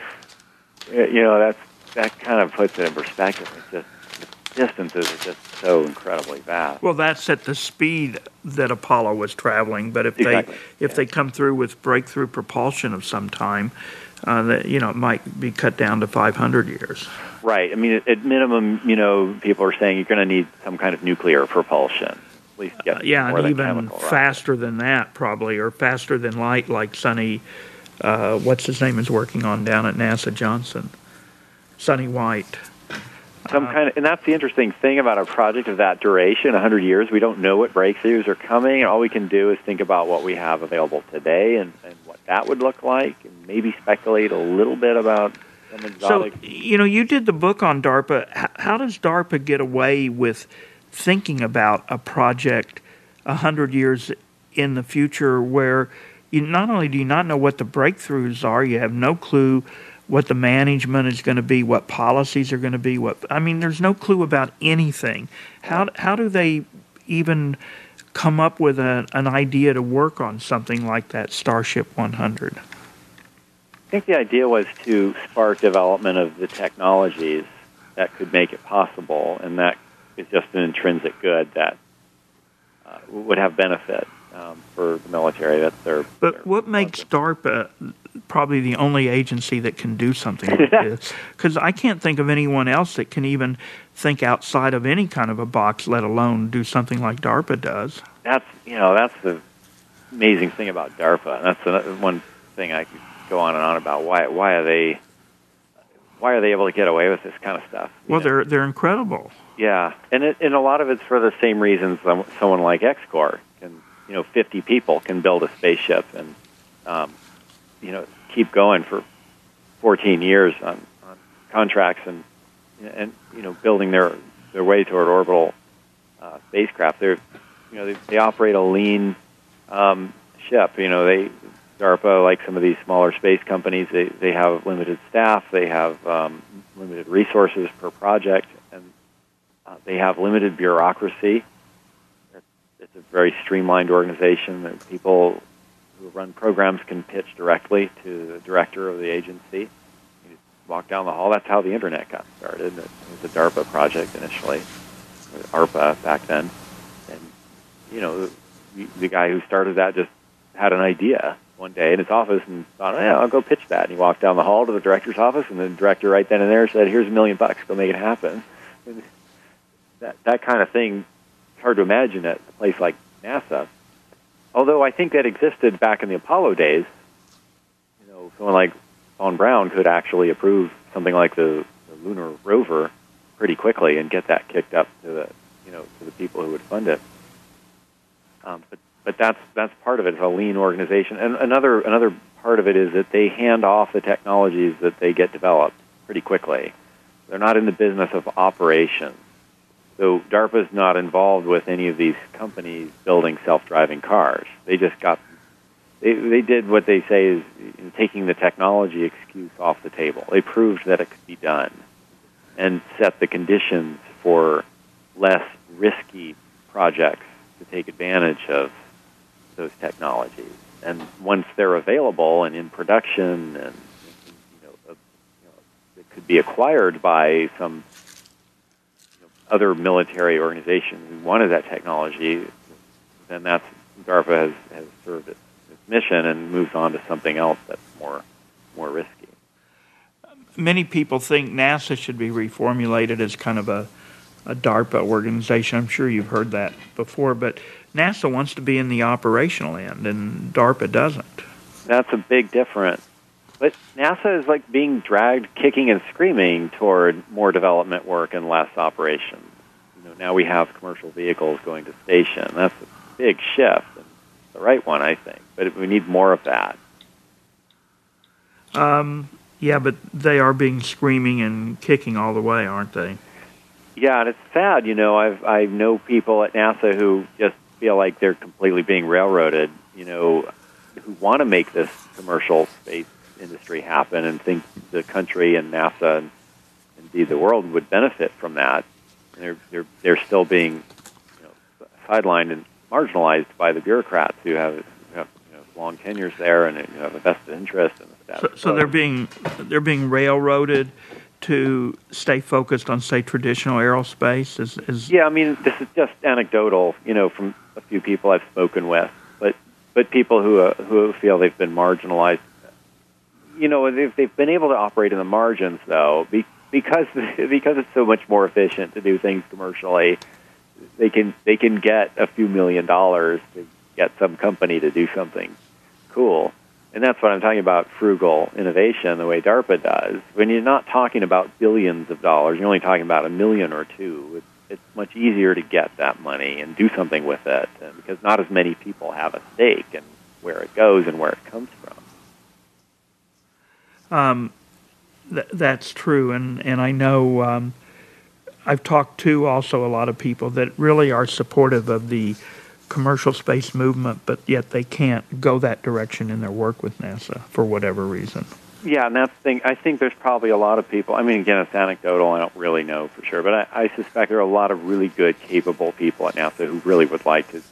that kind of puts it in perspective. It's just the distances are just so incredibly vast. Well, that's at the speed that Apollo was traveling. But if they come through with breakthrough propulsion of some time, it might be cut down to 500 years. Right. I mean, at minimum, people are saying you're going to need some kind of nuclear propulsion. And even faster than that, probably, or faster than light, like Sonny, what's his name, is working on down at NASA, Johnson. Sonny White. And that's the interesting thing about a project of that duration, 100 years. We don't know what breakthroughs are coming, and all we can do is think about what we have available today and what that would look like, and maybe speculate a little bit about some exotic. So, you did the book on DARPA. How does DARPA get away with thinking about a project 100 years in the future where you not only do you not know what the breakthroughs are, you have no clue what the management is going to be, what policies are going to be, there's no clue about anything. How do they even come up with an idea to work on something like that Starship 100? I think the idea was to spark development of the technologies that could make it possible, and that is just an intrinsic good that would have benefit for the military. But what makes DARPA probably the only agency that can do something like this? Because I can't think of anyone else that can even think outside of any kind of a box, let alone do something like DARPA does. That's the amazing thing about DARPA. That's one thing I could go on and on about. Why are they able to get away with this kind of stuff? Well, they're incredible. Yeah, and a lot of it's for the same reasons someone like X-Corps can, 50 people can build a spaceship and, keep going for 14 years on contracts and building their way toward orbital spacecraft. They operate a lean ship. DARPA, like some of these smaller space companies, they have limited staff, they have limited resources per project, and they have limited bureaucracy. It's a very streamlined organization that people run programs can pitch directly to the director of the agency. You walk down the hall. That's how the Internet got started. It was a DARPA project initially, or ARPA back then. And, the guy who started that just had an idea one day in his office and thought, I'll go pitch that. And he walked down the hall to the director's office, and the director right then and there said, here's $1 million, go make it happen. And that kind of thing, it's hard to imagine at a place like NASA. Although I think that existed back in the Apollo days. Someone like Von Braun could actually approve something like the lunar rover pretty quickly and get that kicked up to the people who would fund it. But that's part of it. It's a lean organization, and another part of it is that they hand off the technologies that they get developed pretty quickly. They're not in the business of operations. So DARPA's not involved with any of these companies building self-driving cars. They just they did what they say is taking the technology excuse off the table. They proved that it could be done and set the conditions for less risky projects to take advantage of those technologies. And once they're available and in production, and it could be acquired by some other military organization who wanted that technology, then that's DARPA has served its mission and moves on to something else that's more risky. Many people think NASA should be reformulated as kind of a DARPA organization. I'm sure you've heard that before, but NASA wants to be in the operational end, and DARPA doesn't. That's a big difference. But NASA is like being dragged kicking and screaming toward more development work and less operations. Now we have commercial vehicles going to station. That's a big shift, and the right one, I think. But we need more of that. Yeah, but they are being screaming and kicking all the way, aren't they? Yeah, and it's sad. I know people at NASA who just feel like they're completely being railroaded. Who want to make this commercial space industry happen and think the country and NASA and indeed the world would benefit from that. And they're still being sidelined and marginalized by the bureaucrats who have long tenures there and have a vested interest in the status. So they're being railroaded to stay focused on, say, traditional aerospace? Yeah, I mean, this is just anecdotal, from a few people I've spoken with, but people who feel they've been marginalized. They've been able to operate in the margins, though, because it's so much more efficient to do things commercially. They can get a few $1 million to get some company to do something cool. And that's what I'm talking about, frugal innovation, the way DARPA does. When you're not talking about billions of dollars, you're only talking about $1 million or $2 million. It's much easier to get that money and do something with it, because not as many people have a stake in where it goes and where it comes from. That's true, and I know I've talked to also a lot of people that really are supportive of the commercial space movement, but yet they can't go that direction in their work with NASA for whatever reason. Yeah, and that's the thing. I think there's probably a lot of people. I mean, again, it's anecdotal. I don't really know for sure, but I suspect there are a lot of really good, capable people at NASA who really would like to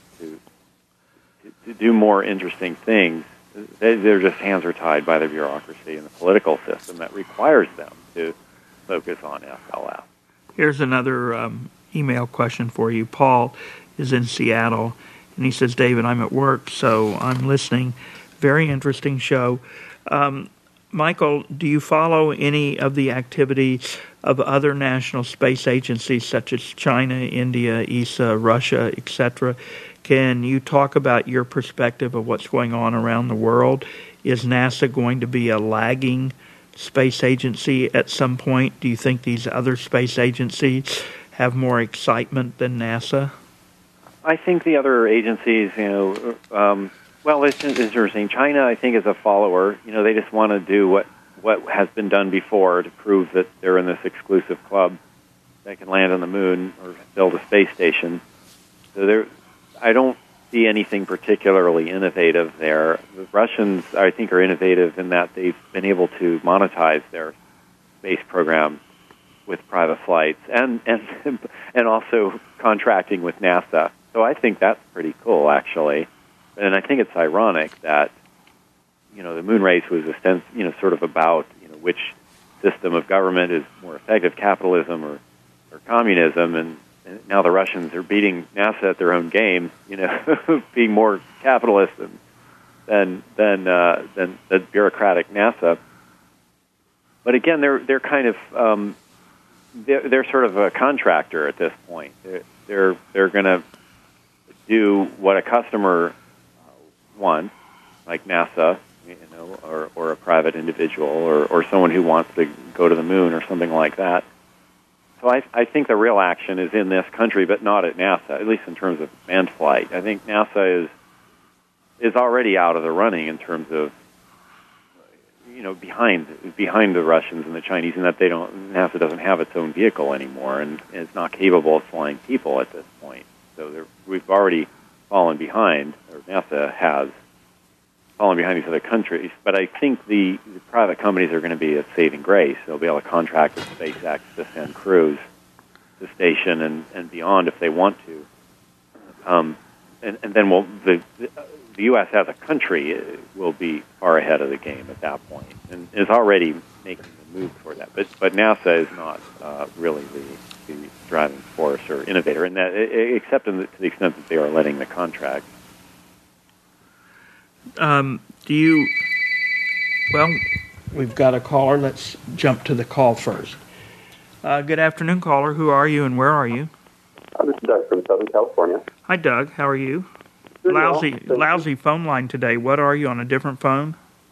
do more interesting things. Their just hands are tied by the bureaucracy and the political system that requires them to focus on SLS. Here's another email question for you. Paul is in Seattle, and he says, David, I'm at work, so I'm listening. Very interesting show. Michael, do you follow any of the activity of other national space agencies such as China, India, ESA, Russia, etc.? Can you talk about your perspective of what's going on around the world? Is NASA going to be a lagging space agency at some point? Do you think these other space agencies have more excitement than NASA? I think the other agencies, well, it's interesting. China, I think, is a follower. They just want to do what has been done before to prove that they're in this exclusive club that can land on the moon or build a space station. So I don't see anything particularly innovative there. The Russians, I think, are innovative in that they've been able to monetize their space program with private flights and also contracting with NASA. So I think that's pretty cool, actually. And I think it's ironic that the moon race was sort of about which system of government is more effective, capitalism or communism, and now the Russians are beating NASA at their own game, being more capitalist than the bureaucratic NASA. But again, they're kind of they're sort of a contractor at this point. They're going to do what a customer wants, like NASA, or a private individual, or someone who wants to go to the moon or something like that. So I think the real action is in this country, but not at NASA, at least in terms of manned flight. I think NASA is already out of the running in terms of behind the Russians and the Chinese, in that NASA doesn't have its own vehicle anymore and is not capable of flying people at this point. So we've already fallen behind, or NASA has fallen behind these other countries. But I think the private companies are going to be a saving grace. They'll be able to contract with SpaceX to send crews to the station and beyond if they want to. And then the U.S. as a country will be far ahead of the game at that point, and is already making the move toward that. But NASA is not really the driving force or innovator in that, except to the extent that they are letting the contract. Well, we've got a caller. Let's jump to the call first. Good afternoon, caller. Who are you and where are you? This is Doug from Southern California. Hi, Doug. How are you? Lousy phone line today. What are you, on a different phone?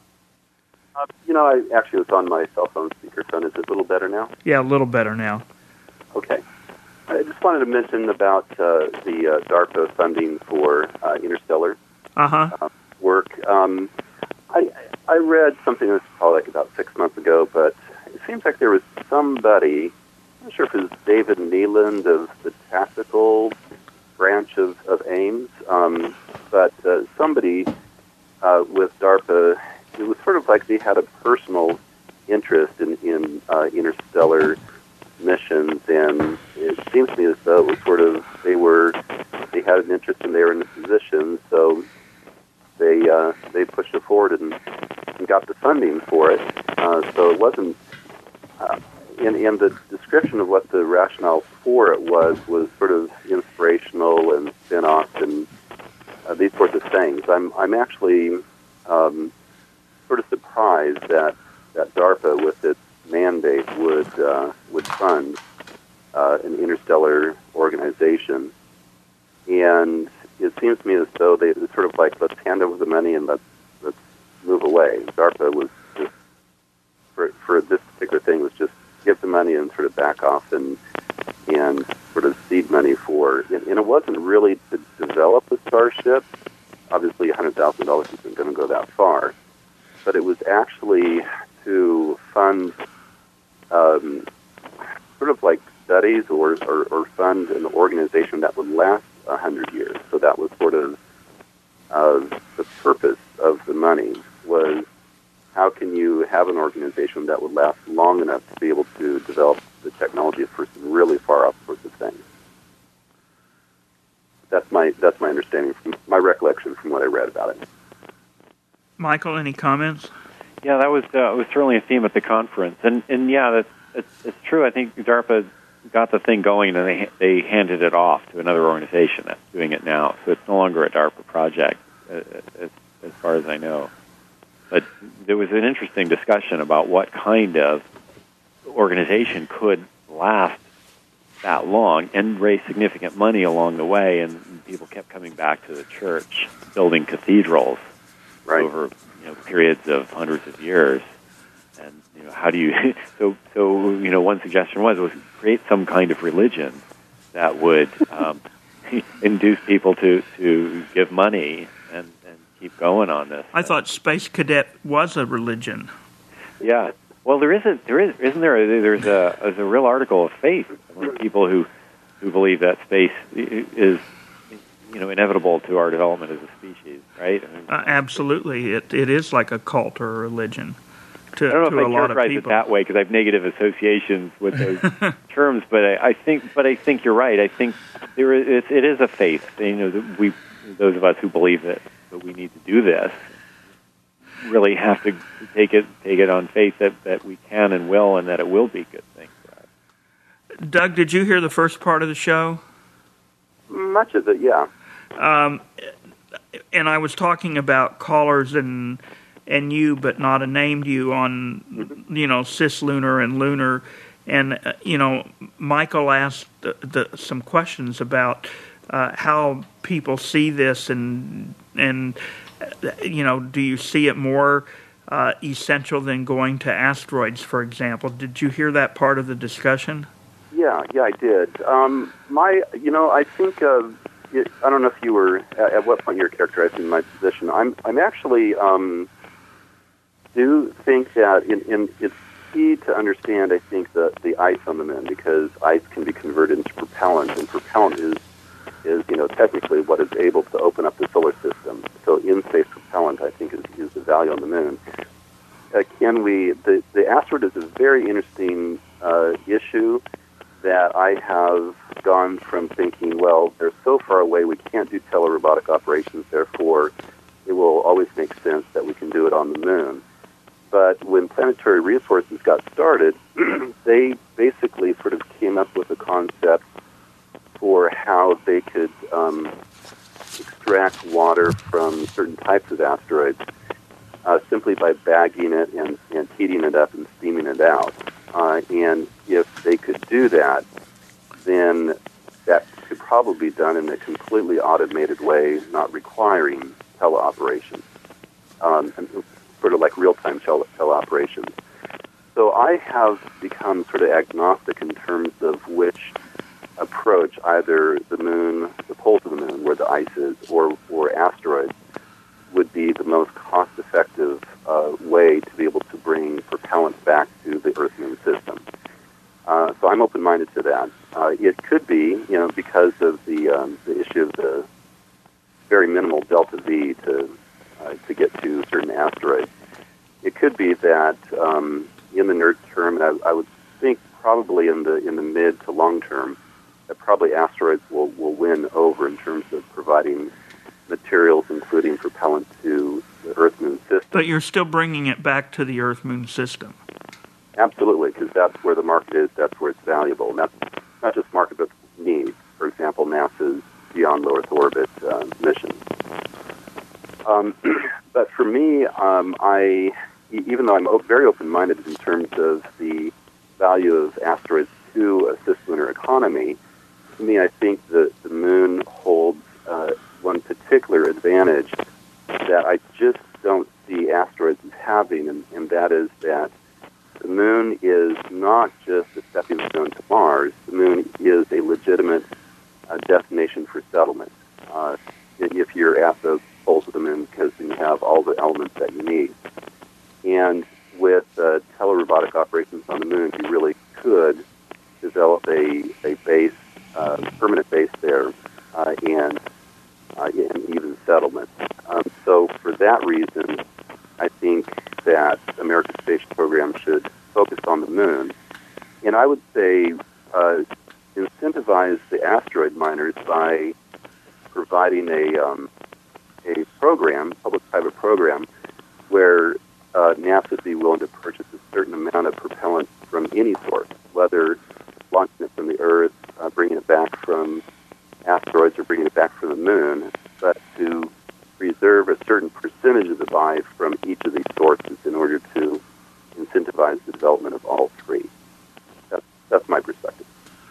I actually was on my cell phone speakerphone. Is it a little better now? Yeah, a little better now. Okay. I just wanted to mention about the DARPA funding for interstellar work. I read something that was probably like about 6 months ago, but it seems like there was somebody, I'm not sure if it was David Neeland of the tactical branch of Ames, but somebody with DARPA, it was sort of like they had a personal interest in interstellar missions, and it seems to me as though it was sort of they had an interest and they were in the position, so they pushed it forward and got the funding for it. So it wasn't in the description of what the rationale for it was sort of inspirational and spin-off and these sorts of things. I'm actually sort of surprised that DARPA, with its mandate, would fund an interstellar organization, and it seems to me as though they sort of like, let's hand over the money and let's move away. DARPA was just for this particular thing was just give the money and sort of back off and sort of seed money for, and it wasn't really to develop a starship. Obviously, $100,000 isn't going to go that far, but it was actually to fund sort of like studies or fund an organization that would last 100 years. So that was sort of the purpose of the money, was how can you have an organization that would last long enough to be able to develop the technology for some really far off sorts of things. That's my understanding, from my recollection from what I read about it. Michael, any comments? Yeah, that was certainly a theme at the conference, and yeah, it's true. I think DARPA got the thing going, and they handed it off to another organization that's doing it now. So it's no longer a DARPA project, as far as I know. But there was an interesting discussion about what kind of organization could last that long and raise significant money along the way, and people kept coming back to the church, building cathedrals over periods of hundreds of years. And how do you so one suggestion was create some kind of religion that would induce people to give money and keep going on this. I thought Space Cadet was a religion. Yeah. Well, there's a real article of faith among people who believe that space is inevitable to our development as a species, right? Absolutely, it is like a cult or a religion. I don't know if I characterize it that way because I have negative associations with those terms, but I think you're right. I think it is a faith. Those of us who believe that we need to do this. really have to take it on faith that we can and will, and that it will be a good thing for us. Doug, did you hear the first part of the show? Much of it, yeah. And I was talking about callers and you, but not named you on, cislunar and lunar. And, Michael asked some questions about how people see this and do you see it more essential than going to asteroids, for example? Did you hear that part of the discussion? Yeah, I did. I think I don't know if you were at what point you were characterizing my position. I'm actually do think that it's key to understand. I think the ice on the moon, because ice can be converted into propellant, and propellant is technically what is able to open up the solar system. So in-space propellant, I think, is the value on the moon. The asteroid is a very interesting issue that I have gone from thinking, well, they're so far away we can't do telerobotic operations, therefore it will always make sense that we can do it on the moon. But when Planetary Resources got started, they basically sort of came up with a concept for how they could extract water from certain types of asteroids simply by bagging it and heating it up and steaming it out. And if they could do that, then that could probably be done in a completely automated way, not requiring teleoperations, sort of like real-time teleoperations. So I have become sort of agnostic in terms of which approach, either the moon, the poles of the moon, where the ice is, or asteroids, would be the most cost-effective way to be able to bring propellant back to the Earth-Moon system. So I'm open-minded to that. It could be, because of the issue of the very minimal delta V to get to certain asteroids. It could be that in the near term, and I would think probably in the mid to long term, that probably asteroids will win over in terms of providing materials, including propellant, to the Earth-Moon system. But you're still bringing it back to the Earth-Moon system. Absolutely, because that's where the market is, that's where it's valuable. And that's not just market, but need. For example, NASA's Beyond Low Earth Orbit mission. But for me, even though I'm very open-minded in terms of the value of asteroids to a cislunar economy, to me, I think that the moon holds one particular advantage that I just don't see asteroids as having, and that is that the moon is not just a stepping stone to Mars. The moon is a legitimate destination for settlement. If you're at the poles of the moon, because you have all the elements that you need. And with telerobotic operations on the moon, you really could develop a base, permanent base there, and even settlement. So for that reason, I think that America's space program should focus on the moon. And I would say incentivize the asteroid miners by providing a program, public-private program, where NASA would be willing to purchase a certain amount of propellant from any source, whether launching it from the Earth, bringing it back from asteroids, or bringing it back from the moon, but to reserve a certain percentage of the buy from each of these sources in order to incentivize the development of all three. That's my perspective.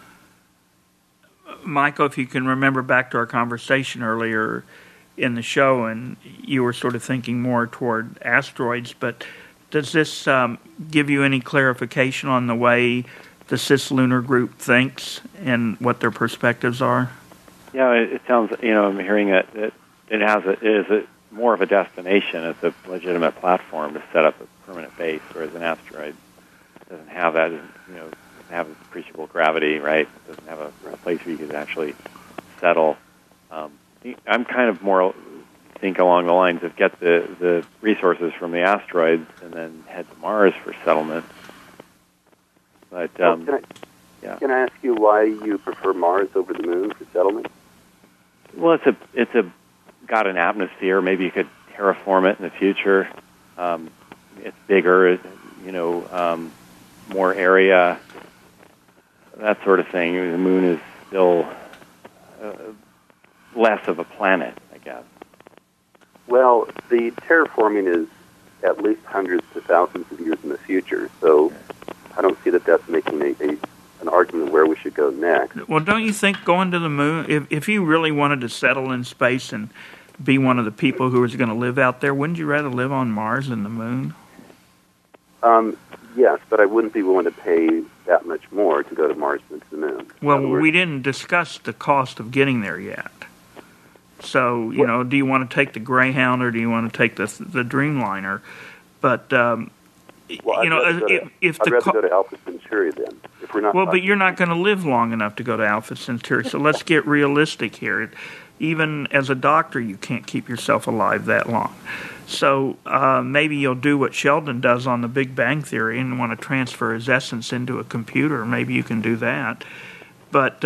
Michael, if you can remember back to our conversation earlier in the show, and you were sort of thinking more toward asteroids, but does this give you any clarification on the way the cislunar group thinks and what their perspectives are? Yeah, it sounds, I'm hearing that it is more of a destination. It's a legitimate platform to set up a permanent base, whereas an asteroid doesn't have that, doesn't have appreciable gravity, right? It doesn't have a place where you can actually settle. I'm kind of more think along the lines of get the resources from the asteroids and then head to Mars for settlement. But can I ask you why you prefer Mars over the moon for settlement? Well, it's got an atmosphere. Maybe you could terraform it in the future. It's bigger, more area, that sort of thing. The moon is still less of a planet, I guess. Well, the terraforming is at least hundreds to thousands of years in the future, so I don't see that that's making an argument where we should go next. Well, don't you think going to the moon, if you really wanted to settle in space and be one of the people who is going to live out there, wouldn't you rather live on Mars than the moon? Yes, but I wouldn't be willing to pay that much more to go to Mars than to the moon. Well, we didn't discuss the cost of getting there yet. So, do you want to take the Greyhound or do you want to take the Dreamliner? But, I'd rather go to Alpha Centauri then. If we're not. Well, but you're not going to live long enough to go to Alpha Centauri. So let's get realistic here. Even as a doctor, you can't keep yourself alive that long. So maybe you'll do what Sheldon does on the Big Bang Theory and want to transfer his essence into a computer. Maybe you can do that. But,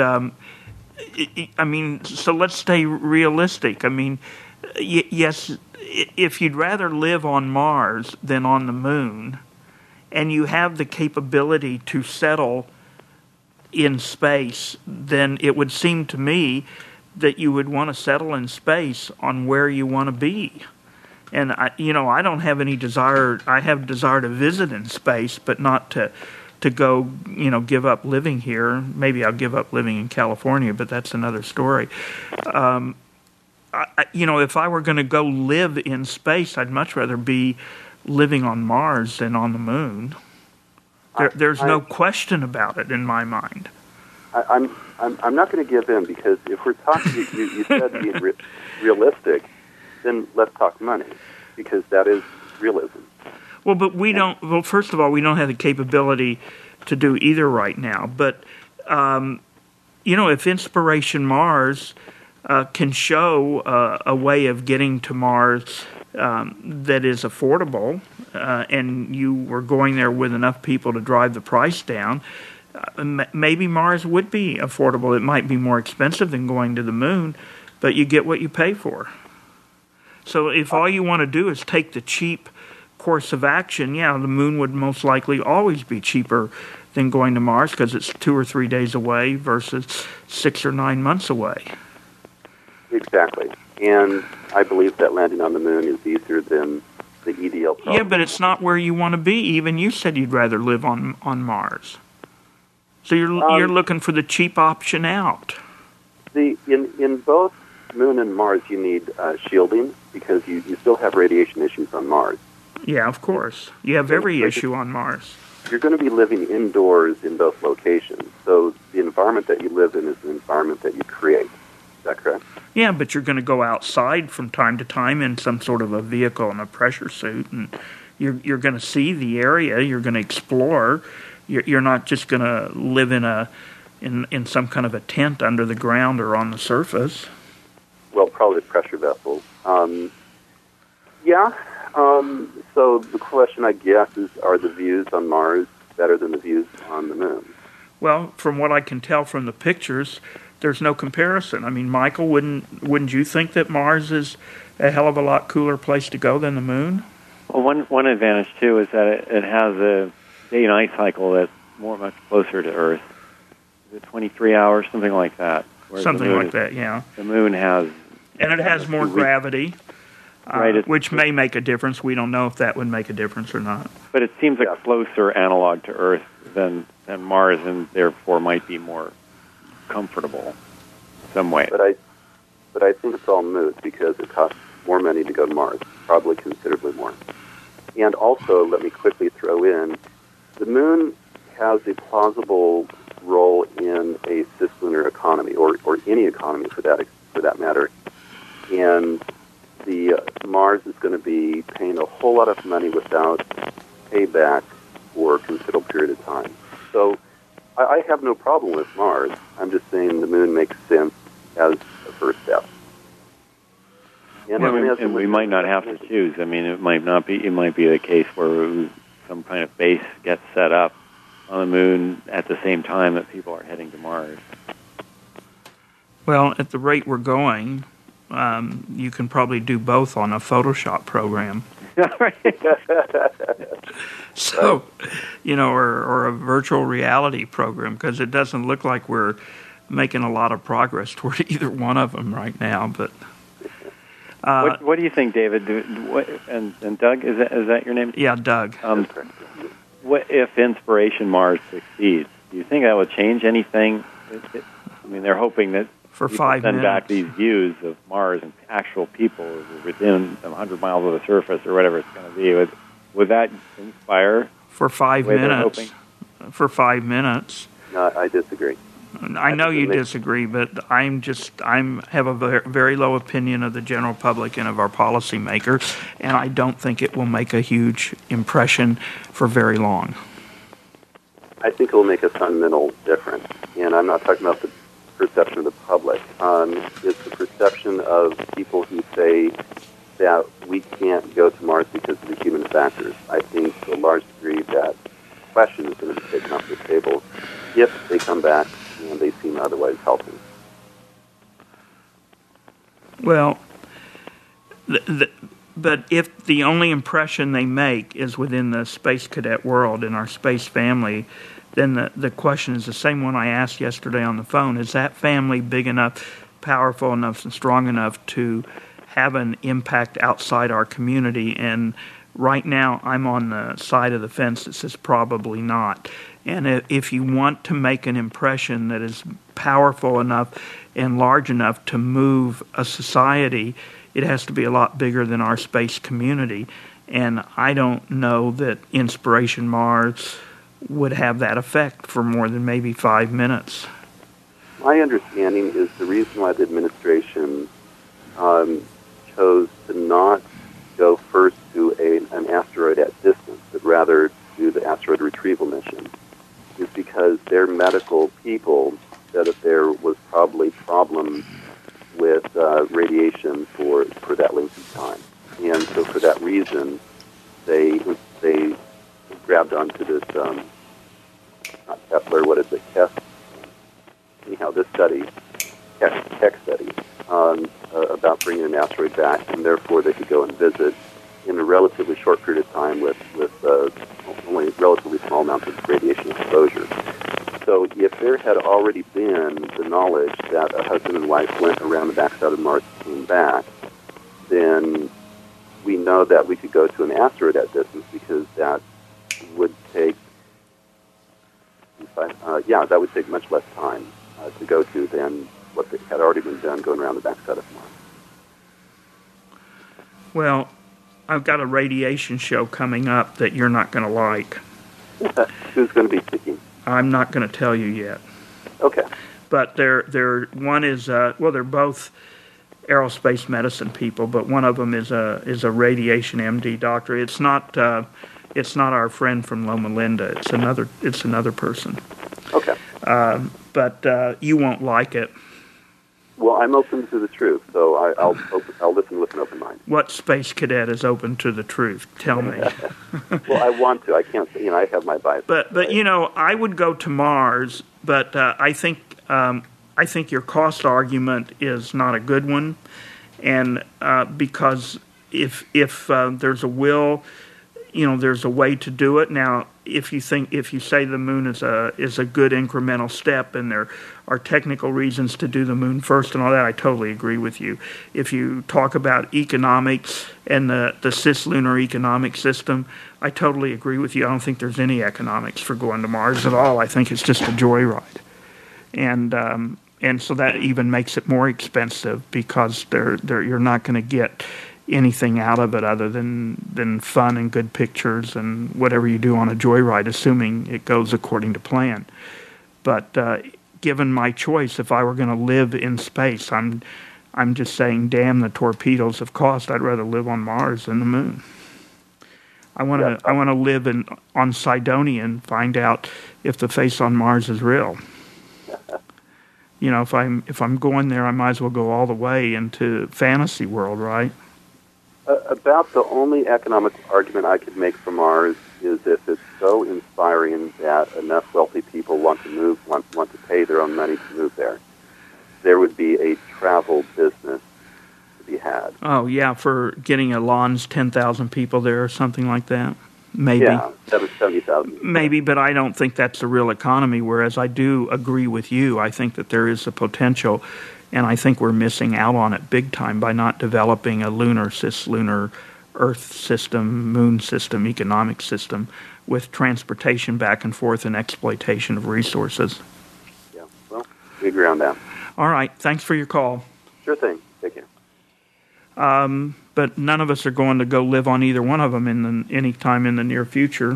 so let's stay realistic. Yes, if you'd rather live on Mars than on the moon, and you have the capability to settle in space, then it would seem to me that you would want to settle in space on where you want to be. And I don't have any desire. I have desire to visit in space, but not to go, give up living here. Maybe I'll give up living in California, but that's another story. If I were going to go live in space, I'd much rather be living on Mars than on the moon. There's no question about it in my mind. I'm not going to give in, because if we're talking, you said being realistic, then let's talk money, because that is realism. Well, but we don't. Well, first of all, we don't have the capability to do either right now. But if Inspiration Mars can show a way of getting to Mars that is affordable, and you were going there with enough people to drive the price down, maybe Mars would be affordable. It might be more expensive than going to the moon, but you get what you pay for. So if all you want to do is take the cheap course of action, the moon would most likely always be cheaper than going to Mars, because it's 2 or 3 days away versus 6 or 9 months away. Exactly. And I believe that landing on the moon is easier than the EDL problem. Yeah, but it's not where you want to be. Even you said you'd rather live on Mars. So you're looking for the cheap option out. In both Moon and Mars, you need shielding, because you still have radiation issues on Mars. Yeah, of course. You have every issue on Mars. You're going to be living indoors in both locations, so the environment that you live in is the environment that you create. Is that correct? Yeah, but you're going to go outside from time to time in some sort of a vehicle and a pressure suit, and you're going to see the area. You're going to explore. You're not just going to live in some kind of a tent under the ground or on the surface. Well, probably pressure vessels. So the question, I guess, is, are the views on Mars better than the views on the moon? Well, from what I can tell from the pictures, there's no comparison. Michael, wouldn't you think that Mars is a hell of a lot cooler place to go than the moon? Well, one advantage, too, is that it has a day-night cycle that's much closer to Earth. Is it 23 hours, something like that? Something like that, yeah. The moon has... And it has more gravity, right, which may make a difference. We don't know if that would make a difference or not. But it seems a closer analog to Earth than Mars, and therefore might be more comfortable in some way. But I think it's all moot, because it costs more money to go to Mars, probably considerably more. And also, let me quickly throw in, the moon has a plausible role in a cislunar economy, or any economy for that matter. And the Mars is going to be paying a whole lot of money without payback for a considerable period of time. So I have no problem with Mars. I'm just saying the moon makes sense as a first step. And we might not have to choose. It might not be. It might be the case where some kind of base gets set up on the moon at the same time that people are heading to Mars. Well, at the rate we're going, you can probably do both on a Photoshop program. So, or a virtual reality program, because it doesn't look like we're making a lot of progress toward either one of them right now. But what do you think, David? And Doug, is that your name? Yeah, Doug. What if Inspiration Mars succeeds? Do you think that would change anything? I mean, they're hoping that for people 5 send minutes. back these views of Mars and actual people within 100 miles of the surface or whatever it's going to be. Would that inspire? For 5 minutes. For 5 minutes. No, I disagree. I know you disagree, but I have a very low opinion of the general public and of our policymakers, and I don't think it will make a huge impression for very long. I think it will make a fundamental difference, and I'm not talking about the perception of the public. It's the perception of people who say that we can't go to Mars because of the human factors. I think to a large degree that question is going to be taken off the table if they come back and they seem otherwise healthy. Well, but if the only impression they make is within the space cadet world and our space family, then the question is the same one I asked yesterday on the phone. Is that family big enough, powerful enough, and strong enough to have an impact outside our community? And right now I'm on the side of the fence that says probably not. And if you want to make an impression that is powerful enough and large enough to move a society, it has to be a lot bigger than our space community. And I don't know that Inspiration Mars would have that effect for more than maybe 5 minutes. My understanding is the reason why the administration chose to not go first to an asteroid at distance, but rather do the asteroid retrieval mission, is because their medical people said that there was probably problems with radiation for that length of time. And so for that reason, they grabbed onto this, not Kepler, what is it, anyhow, this study, Keck study, about bringing an asteroid back, and therefore they could go and visit in a relatively short period of time with only relatively small amounts of radiation exposure. So if there had already been the knowledge that a husband and wife went around the backside of Mars and came back, then we know that we could go to an asteroid at distance because that would take much less time to go to than what had already been done going around the backside of Mars. Well, I've got a radiation show coming up that you're not going to like. Who's going to be speaking? I'm not going to tell you yet. Okay. But one is they're both aerospace medicine people, but one of them is a radiation MD doctor. It's not our friend from Loma Linda. It's another person. Okay. But you won't like it. Well, I'm open to the truth, so I'll listen with an open mind. What space cadet is open to the truth? Tell me. Well, I want to. I can't. I have my bias. But I would go to Mars, but I think your cost argument is not a good one, and because if there's a will, there's a way to do it. Now, if you say the moon is a good incremental step, and there are technical reasons to do the moon first and all that, I totally agree with you. If you talk about economics and the cislunar economic system, I totally agree with you. I don't think there's any economics for going to Mars at all. I think it's just a joyride, and so that even makes it more expensive because you're not going to get anything out of it other than fun and good pictures and whatever you do on a joyride, assuming it goes according to plan. But given my choice, if I were going to live in space, I'm just saying, damn the torpedoes of cost. I'd rather live on Mars than the moon. I want to live on Cydonia and find out if the face on Mars is real. If I'm going there, I might as well go all the way into fantasy world, right? About the only economic argument I could make for Mars is if it's so inspiring that enough wealthy people want to pay their own money to move there. There would be a travel business to be had. Oh, yeah, for getting a lawn's 10,000 people there or something like that. Maybe. Yeah, 70,000. Maybe, but I don't think that's the real economy, whereas I do agree with you. I think that there is a potential, and I think we're missing out on it big time by not developing a cislunar Earth system, moon system, economic system with transportation back and forth and exploitation of resources. Yeah, well, we agree on that. All right, thanks for your call. Sure thing. Take care. But none of us are going to go live on either one of them any time in the near future.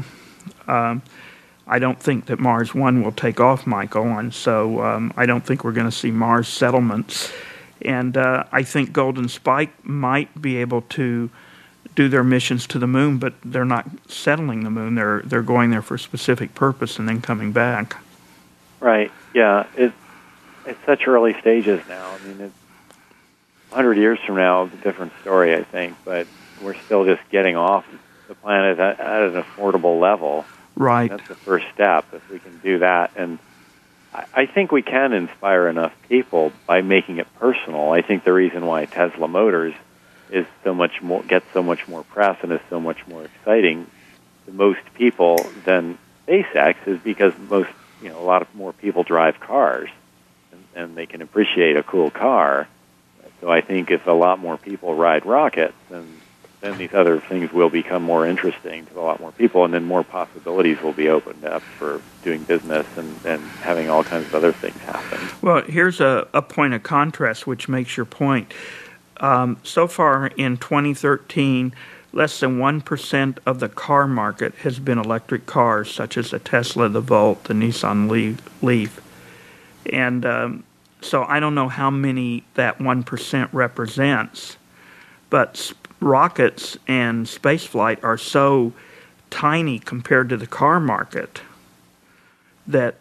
I don't think that Mars 1 will take off, Michael, and so I don't think we're going to see Mars settlements. And I think Golden Spike might be able to do their missions to the moon, but they're not settling the moon. They're going there for a specific purpose and then coming back. Right. Yeah. It's such early stages now. I mean, 100 years from now, it's a different story, I think, but we're still just getting off the planet at an affordable level. Right. That's the first step, if we can do that. And I think we can inspire enough people by making it personal. I think the reason why Tesla Motors is gets so much more press and is so much more exciting to most people than SpaceX is because a lot of more people drive cars and they can appreciate a cool car. So I think if a lot more people ride rockets, then these other things will become more interesting to a lot more people, and then more possibilities will be opened up for doing business and having all kinds of other things happen. Well, here's a point of contrast which makes your point. So far in 2013, less than 1% of the car market has been electric cars, such as the Tesla, the Volt, the Nissan Leaf. And so I don't know how many that 1% represents, but rockets and spaceflight are so tiny compared to the car market that,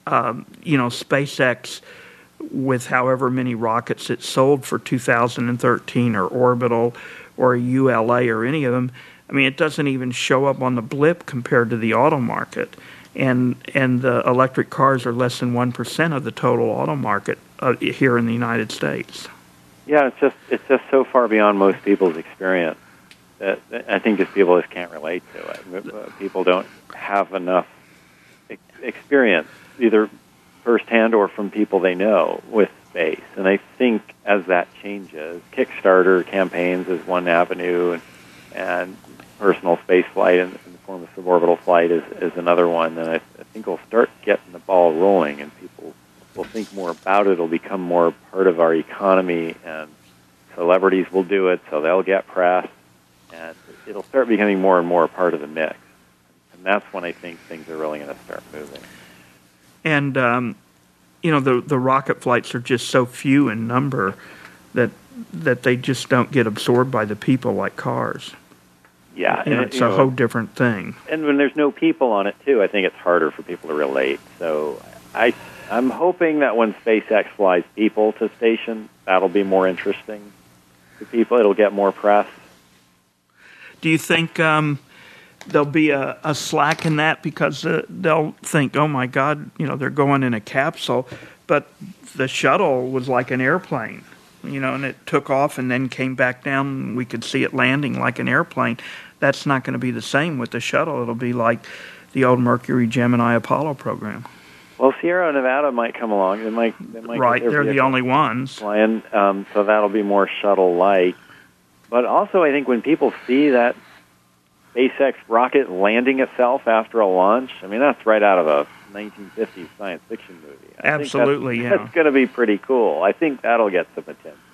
SpaceX, with however many rockets it sold for 2013 or Orbital or ULA or any of them, I mean, it doesn't even show up on the blip compared to the auto market. And the electric cars are less than 1% of the total auto market here in the United States. Yeah, it's just so far beyond most people's experience that I think just people just can't relate to it. People don't have enough experience, either firsthand or from people they know, with space. And I think as that changes, Kickstarter campaigns is one avenue, and personal space flight in the form of suborbital flight is another one. And I think we'll start getting the ball rolling, and people will think more about it. It'll become more part of our economy, and celebrities will do it, so they'll get press, and it'll start becoming more and more a part of the mix. And that's when I think things are really going to start moving. And, the rocket flights are just so few in number that they just don't get absorbed by the people like cars. Yeah. And it's a whole different thing. And when there's no people on it, too, I think it's harder for people to relate. So I'm hoping that when SpaceX flies people to station, that'll be more interesting to people. It'll get more press. Do you think there'll be a slack in that because they'll think, oh, my God, they're going in a capsule, but the shuttle was like an airplane, and it took off and then came back down, and we could see it landing like an airplane. That's not going to be the same with the shuttle. It'll be like the old Mercury, Gemini, Apollo program. Well, Sierra Nevada might come along. They might right, they're the only ones. Flying, so that'll be more shuttle-like. But also, I think when people see that SpaceX rocket landing itself after a launch, I mean, that's right out of a 1950s science fiction movie. Absolutely, that's going to be pretty cool. I think that'll get some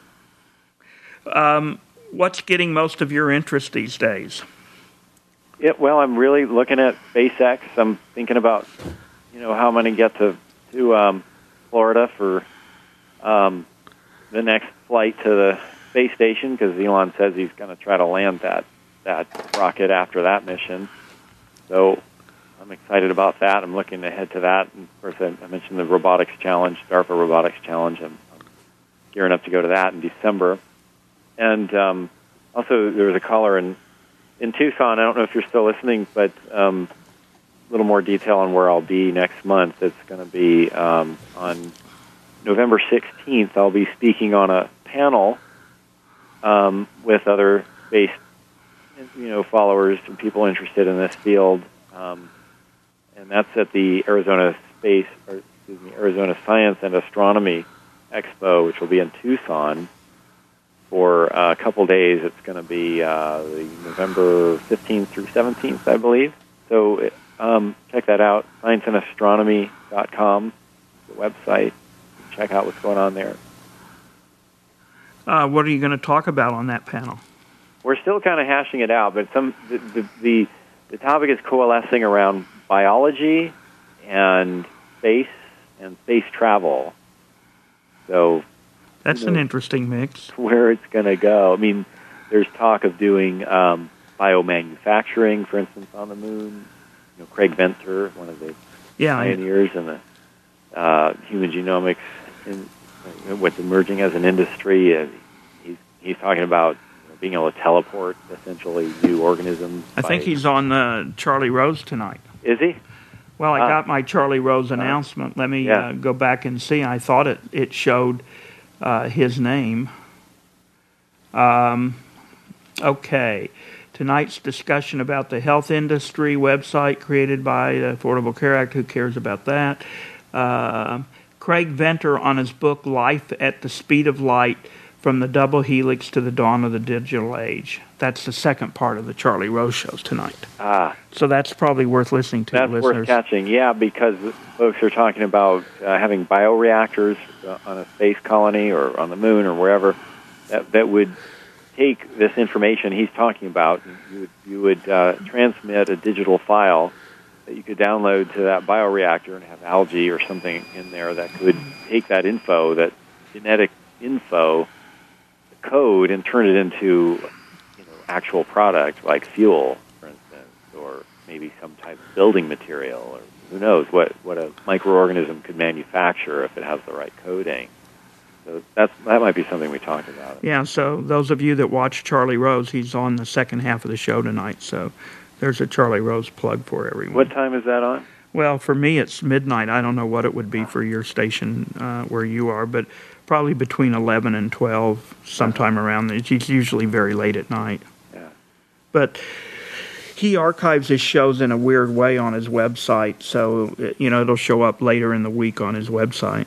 attention. What's getting most of your interest these days? Well, I'm really looking at SpaceX. I'm thinking about how I'm going to get to Florida for the next flight to the space station, because Elon says he's going to try to land that rocket after that mission. So I'm excited about that. I'm looking ahead to that. And of course, I mentioned the robotics challenge, DARPA robotics challenge. I'm gearing up to go to that in December. And also, there was a caller in Tucson. I don't know if you're still listening, but a little more detail on where I'll be next month. It's going to be on November 16th. I'll be speaking on a panel with other space, followers and people interested in this field, and that's at the Arizona Science and Astronomy Expo, which will be in Tucson for a couple days. It's going to be the November 15th through 17th, I believe. So check that out, scienceandastronomy.com, the website. Check out what's going on there. What are you going to talk about on that panel? We're still kind of hashing it out, but the topic is coalescing around biology and space travel. So that's an interesting mix. Where it's going to go. I mean, there's talk of doing biomanufacturing, for instance, on the moon. Craig Venter, one of the pioneers in the human genomics, what's emerging as an industry. He's talking about being able to teleport essentially new organisms. I think he's on Charlie Rose tonight. Is he? Well, I got my Charlie Rose announcement. Let me go back and see. I thought it showed his name. Okay. Tonight's discussion about the health industry website created by the Affordable Care Act. Who cares about that? Craig Venter on his book, Life at the Speed of Light, From the Double Helix to the Dawn of the Digital Age. That's the second part of the Charlie Rose shows tonight. So that's probably worth listening to, that's listeners. Worth catching, because folks are talking about having bioreactors on a space colony or on the moon or wherever that would take this information he's talking about. You would transmit a digital file that you could download to that bioreactor and have algae or something in there that could take that info, that genetic info, code, and turn it into actual product like fuel, for instance, or maybe some type of building material, or who knows what a microorganism could manufacture if it has the right coding. So that might be something we talked about. Yeah, so those of you that watch Charlie Rose, he's on the second half of the show tonight, so there's a Charlie Rose plug for everyone. What time is that on? Well, for me, it's midnight. I don't know what it would be for your station where you are, but probably between 11 and 12, sometime around there. It's usually very late at night. Yeah. But he archives his shows in a weird way on his website, so it'll show up later in the week on his website.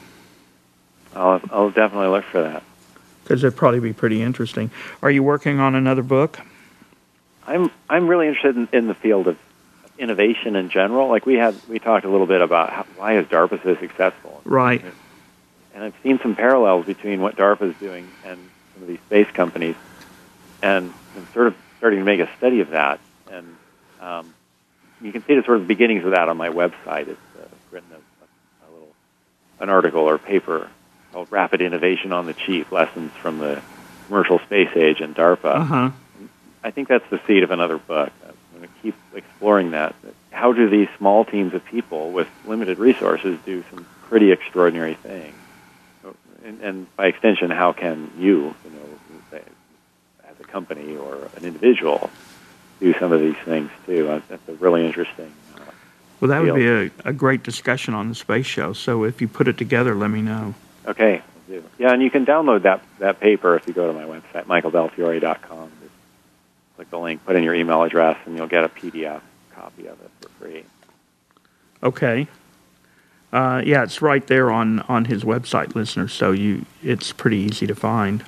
I'll definitely look for that. Because it'd probably be pretty interesting. Are you working on another book? I'm really interested in the field of innovation in general. Like we talked a little bit about why is DARPA so successful? Right. And I've seen some parallels between what DARPA is doing and some of these space companies, and I'm sort of starting to make a study of that. And you can see the sort of beginnings of that on my website. It's written an article or paper called Rapid Innovation on the Cheap, Lessons from the Commercial Space Age and DARPA. Uh-huh. I think that's the seed of another book. I'm going to keep exploring that. How do these small teams of people with limited resources do some pretty extraordinary things? And by extension, how can you as a company or an individual, do some of these things too? That's a really interesting Well, that field. would be a great discussion on the space show. So if you put it together, let me know. Okay. I'll do. Yeah, and you can download that paper if you go to my website, michaelbelfiore.com. Just click the link, put in your email address, and you'll get a PDF copy of it for free. Okay. Yeah, it's right there on his website, listeners, so it's pretty easy to find.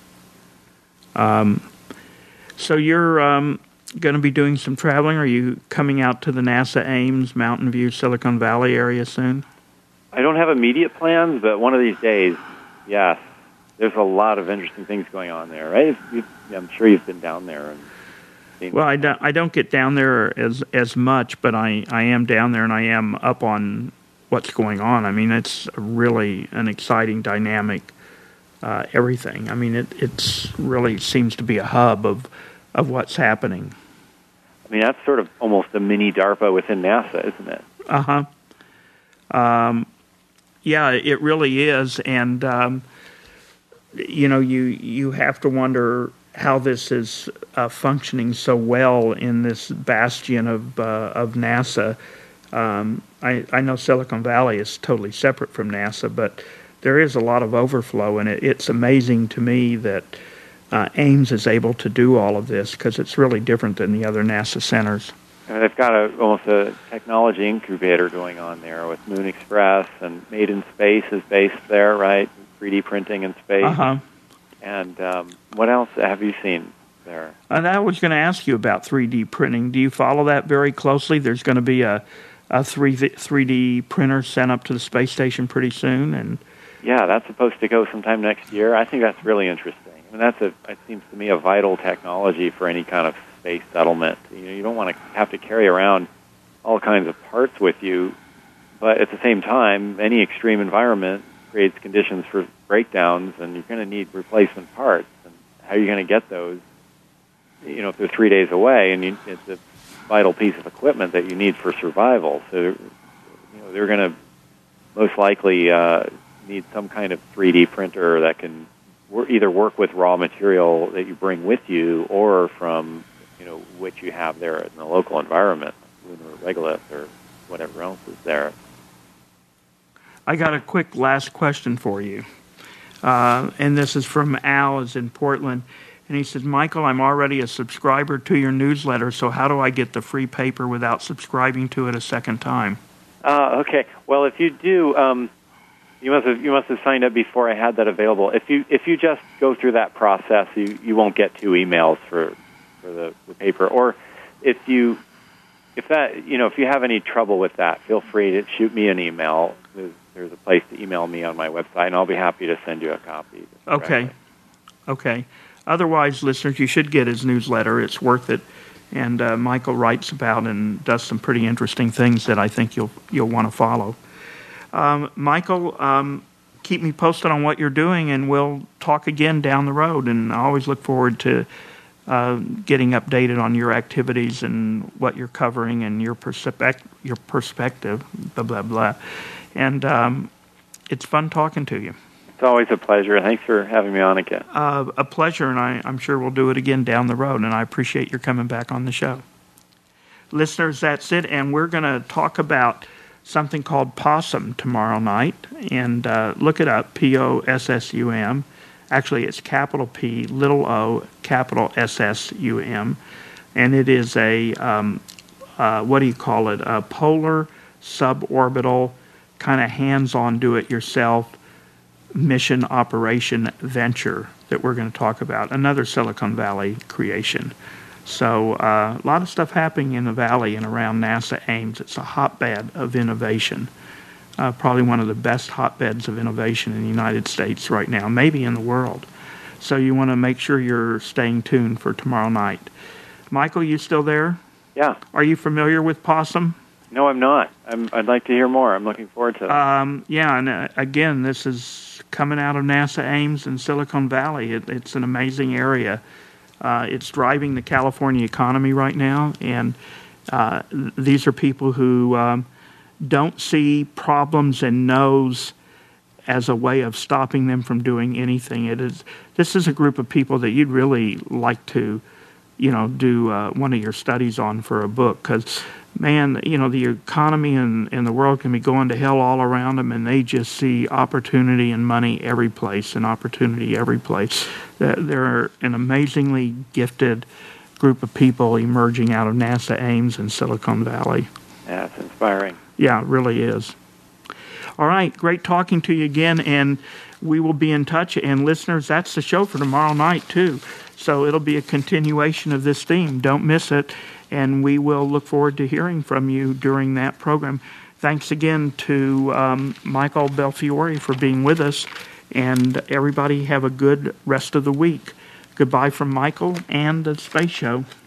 So you're going to be doing some traveling? Are you coming out to the NASA Ames, Mountain View, Silicon Valley area soon? I don't have immediate plans, but one of these days, yes. There's a lot of interesting things going on there, right? I'm sure you've been down there. And seen well, I don't get down there as much, but I am down there and I am up on what's going on. I mean, it's really an exciting, dynamic everything. I mean, it's really seems to be a hub of what's happening. I mean, that's sort of almost a mini DARPA within NASA, isn't it? Uh-huh. Yeah, it really is, and you have to wonder how this is functioning so well in this bastion of NASA. I know Silicon Valley is totally separate from NASA, but there is a lot of overflow, and it's amazing to me that Ames is able to do all of this, because it's really different than the other NASA centers. And they've got almost a technology incubator going on there with Moon Express, and Made in Space is based there, right? 3D printing in space. Uh-huh. And what else have you seen there? And I was going to ask you about 3D printing. Do you follow that very closely? There's going to be a 3D printer sent up to the space station pretty soon, and yeah, that's supposed to go sometime next year. I think that's really interesting. I mean, it seems to me a vital technology for any kind of space settlement. You don't want to have to carry around all kinds of parts with you, but at the same time, any extreme environment creates conditions for breakdowns, and you're going to need replacement parts. And how are you going to get those? If they're 3 days away, and it's a vital piece of equipment that you need for survival. So, they're going to most likely need some kind of 3D printer that can either work with raw material that you bring with you, or from which you have there in the local environment, lunar regolith or whatever else is there. I got a quick last question for you, and this is from Al, is in Portland, and he says, Michael, I'm already a subscriber to your newsletter, so how do I get the free paper without subscribing to it a second time? Okay. Well, if you do, you must have signed up before I had that available. If you just go through that process, you won't get 2 emails for the paper. Or if you have any trouble with that, feel free to shoot me an email. There's a place to email me on my website, and I'll be happy to send you a copy. Okay. Otherwise, listeners, you should get his newsletter. It's worth it. And Michael writes about and does some pretty interesting things that I think you'll want to follow. Michael, keep me posted on what you're doing, and we'll talk again down the road. And I always look forward to getting updated on your activities and what you're covering and your perspective, blah, blah, blah. And it's fun talking to you. It's always a pleasure. Thanks for having me on again. A pleasure, and I'm sure we'll do it again down the road, and I appreciate your coming back on the show. Listeners, that's it, and we're going to talk about something called POSSUM tomorrow night, and look it up, POSSUM. Actually, it's capital P, little o, capital SSUM, and it is a, a polar suborbital kind of hands-on do-it-yourself mission operation venture that we're going to talk about, another Silicon Valley creation. So a lot of stuff happening in the Valley and around NASA Ames. It's a hotbed of innovation, probably one of the best hotbeds of innovation in the United States right now, maybe in the world. So you want to make sure you're staying tuned for tomorrow night. Michael, you still there? Yeah. Are you familiar with POSSUM? No, I'm not. I'd like to hear more. I'm looking forward to it. Yeah, and again, this is coming out of NASA Ames in Silicon Valley. It's an amazing area. It's driving the California economy right now, and these are people who don't see problems and no's as a way of stopping them from doing anything. This is a group of people that you'd really like to, do one of your studies on for a book, because, man, the economy and the world can be going to hell all around them, and they just see opportunity and money every place and opportunity every place. They're an amazingly gifted group of people emerging out of NASA Ames in Silicon Valley. Yeah, it's inspiring. Yeah, it really is. All right, great talking to you again, and we will be in touch. And listeners, that's the show for tomorrow night, too. So it'll be a continuation of this theme. Don't miss it. And we will look forward to hearing from you during that program. Thanks again to Michael Belfiore for being with us. And everybody have a good rest of the week. Goodbye from Michael and the Space Show.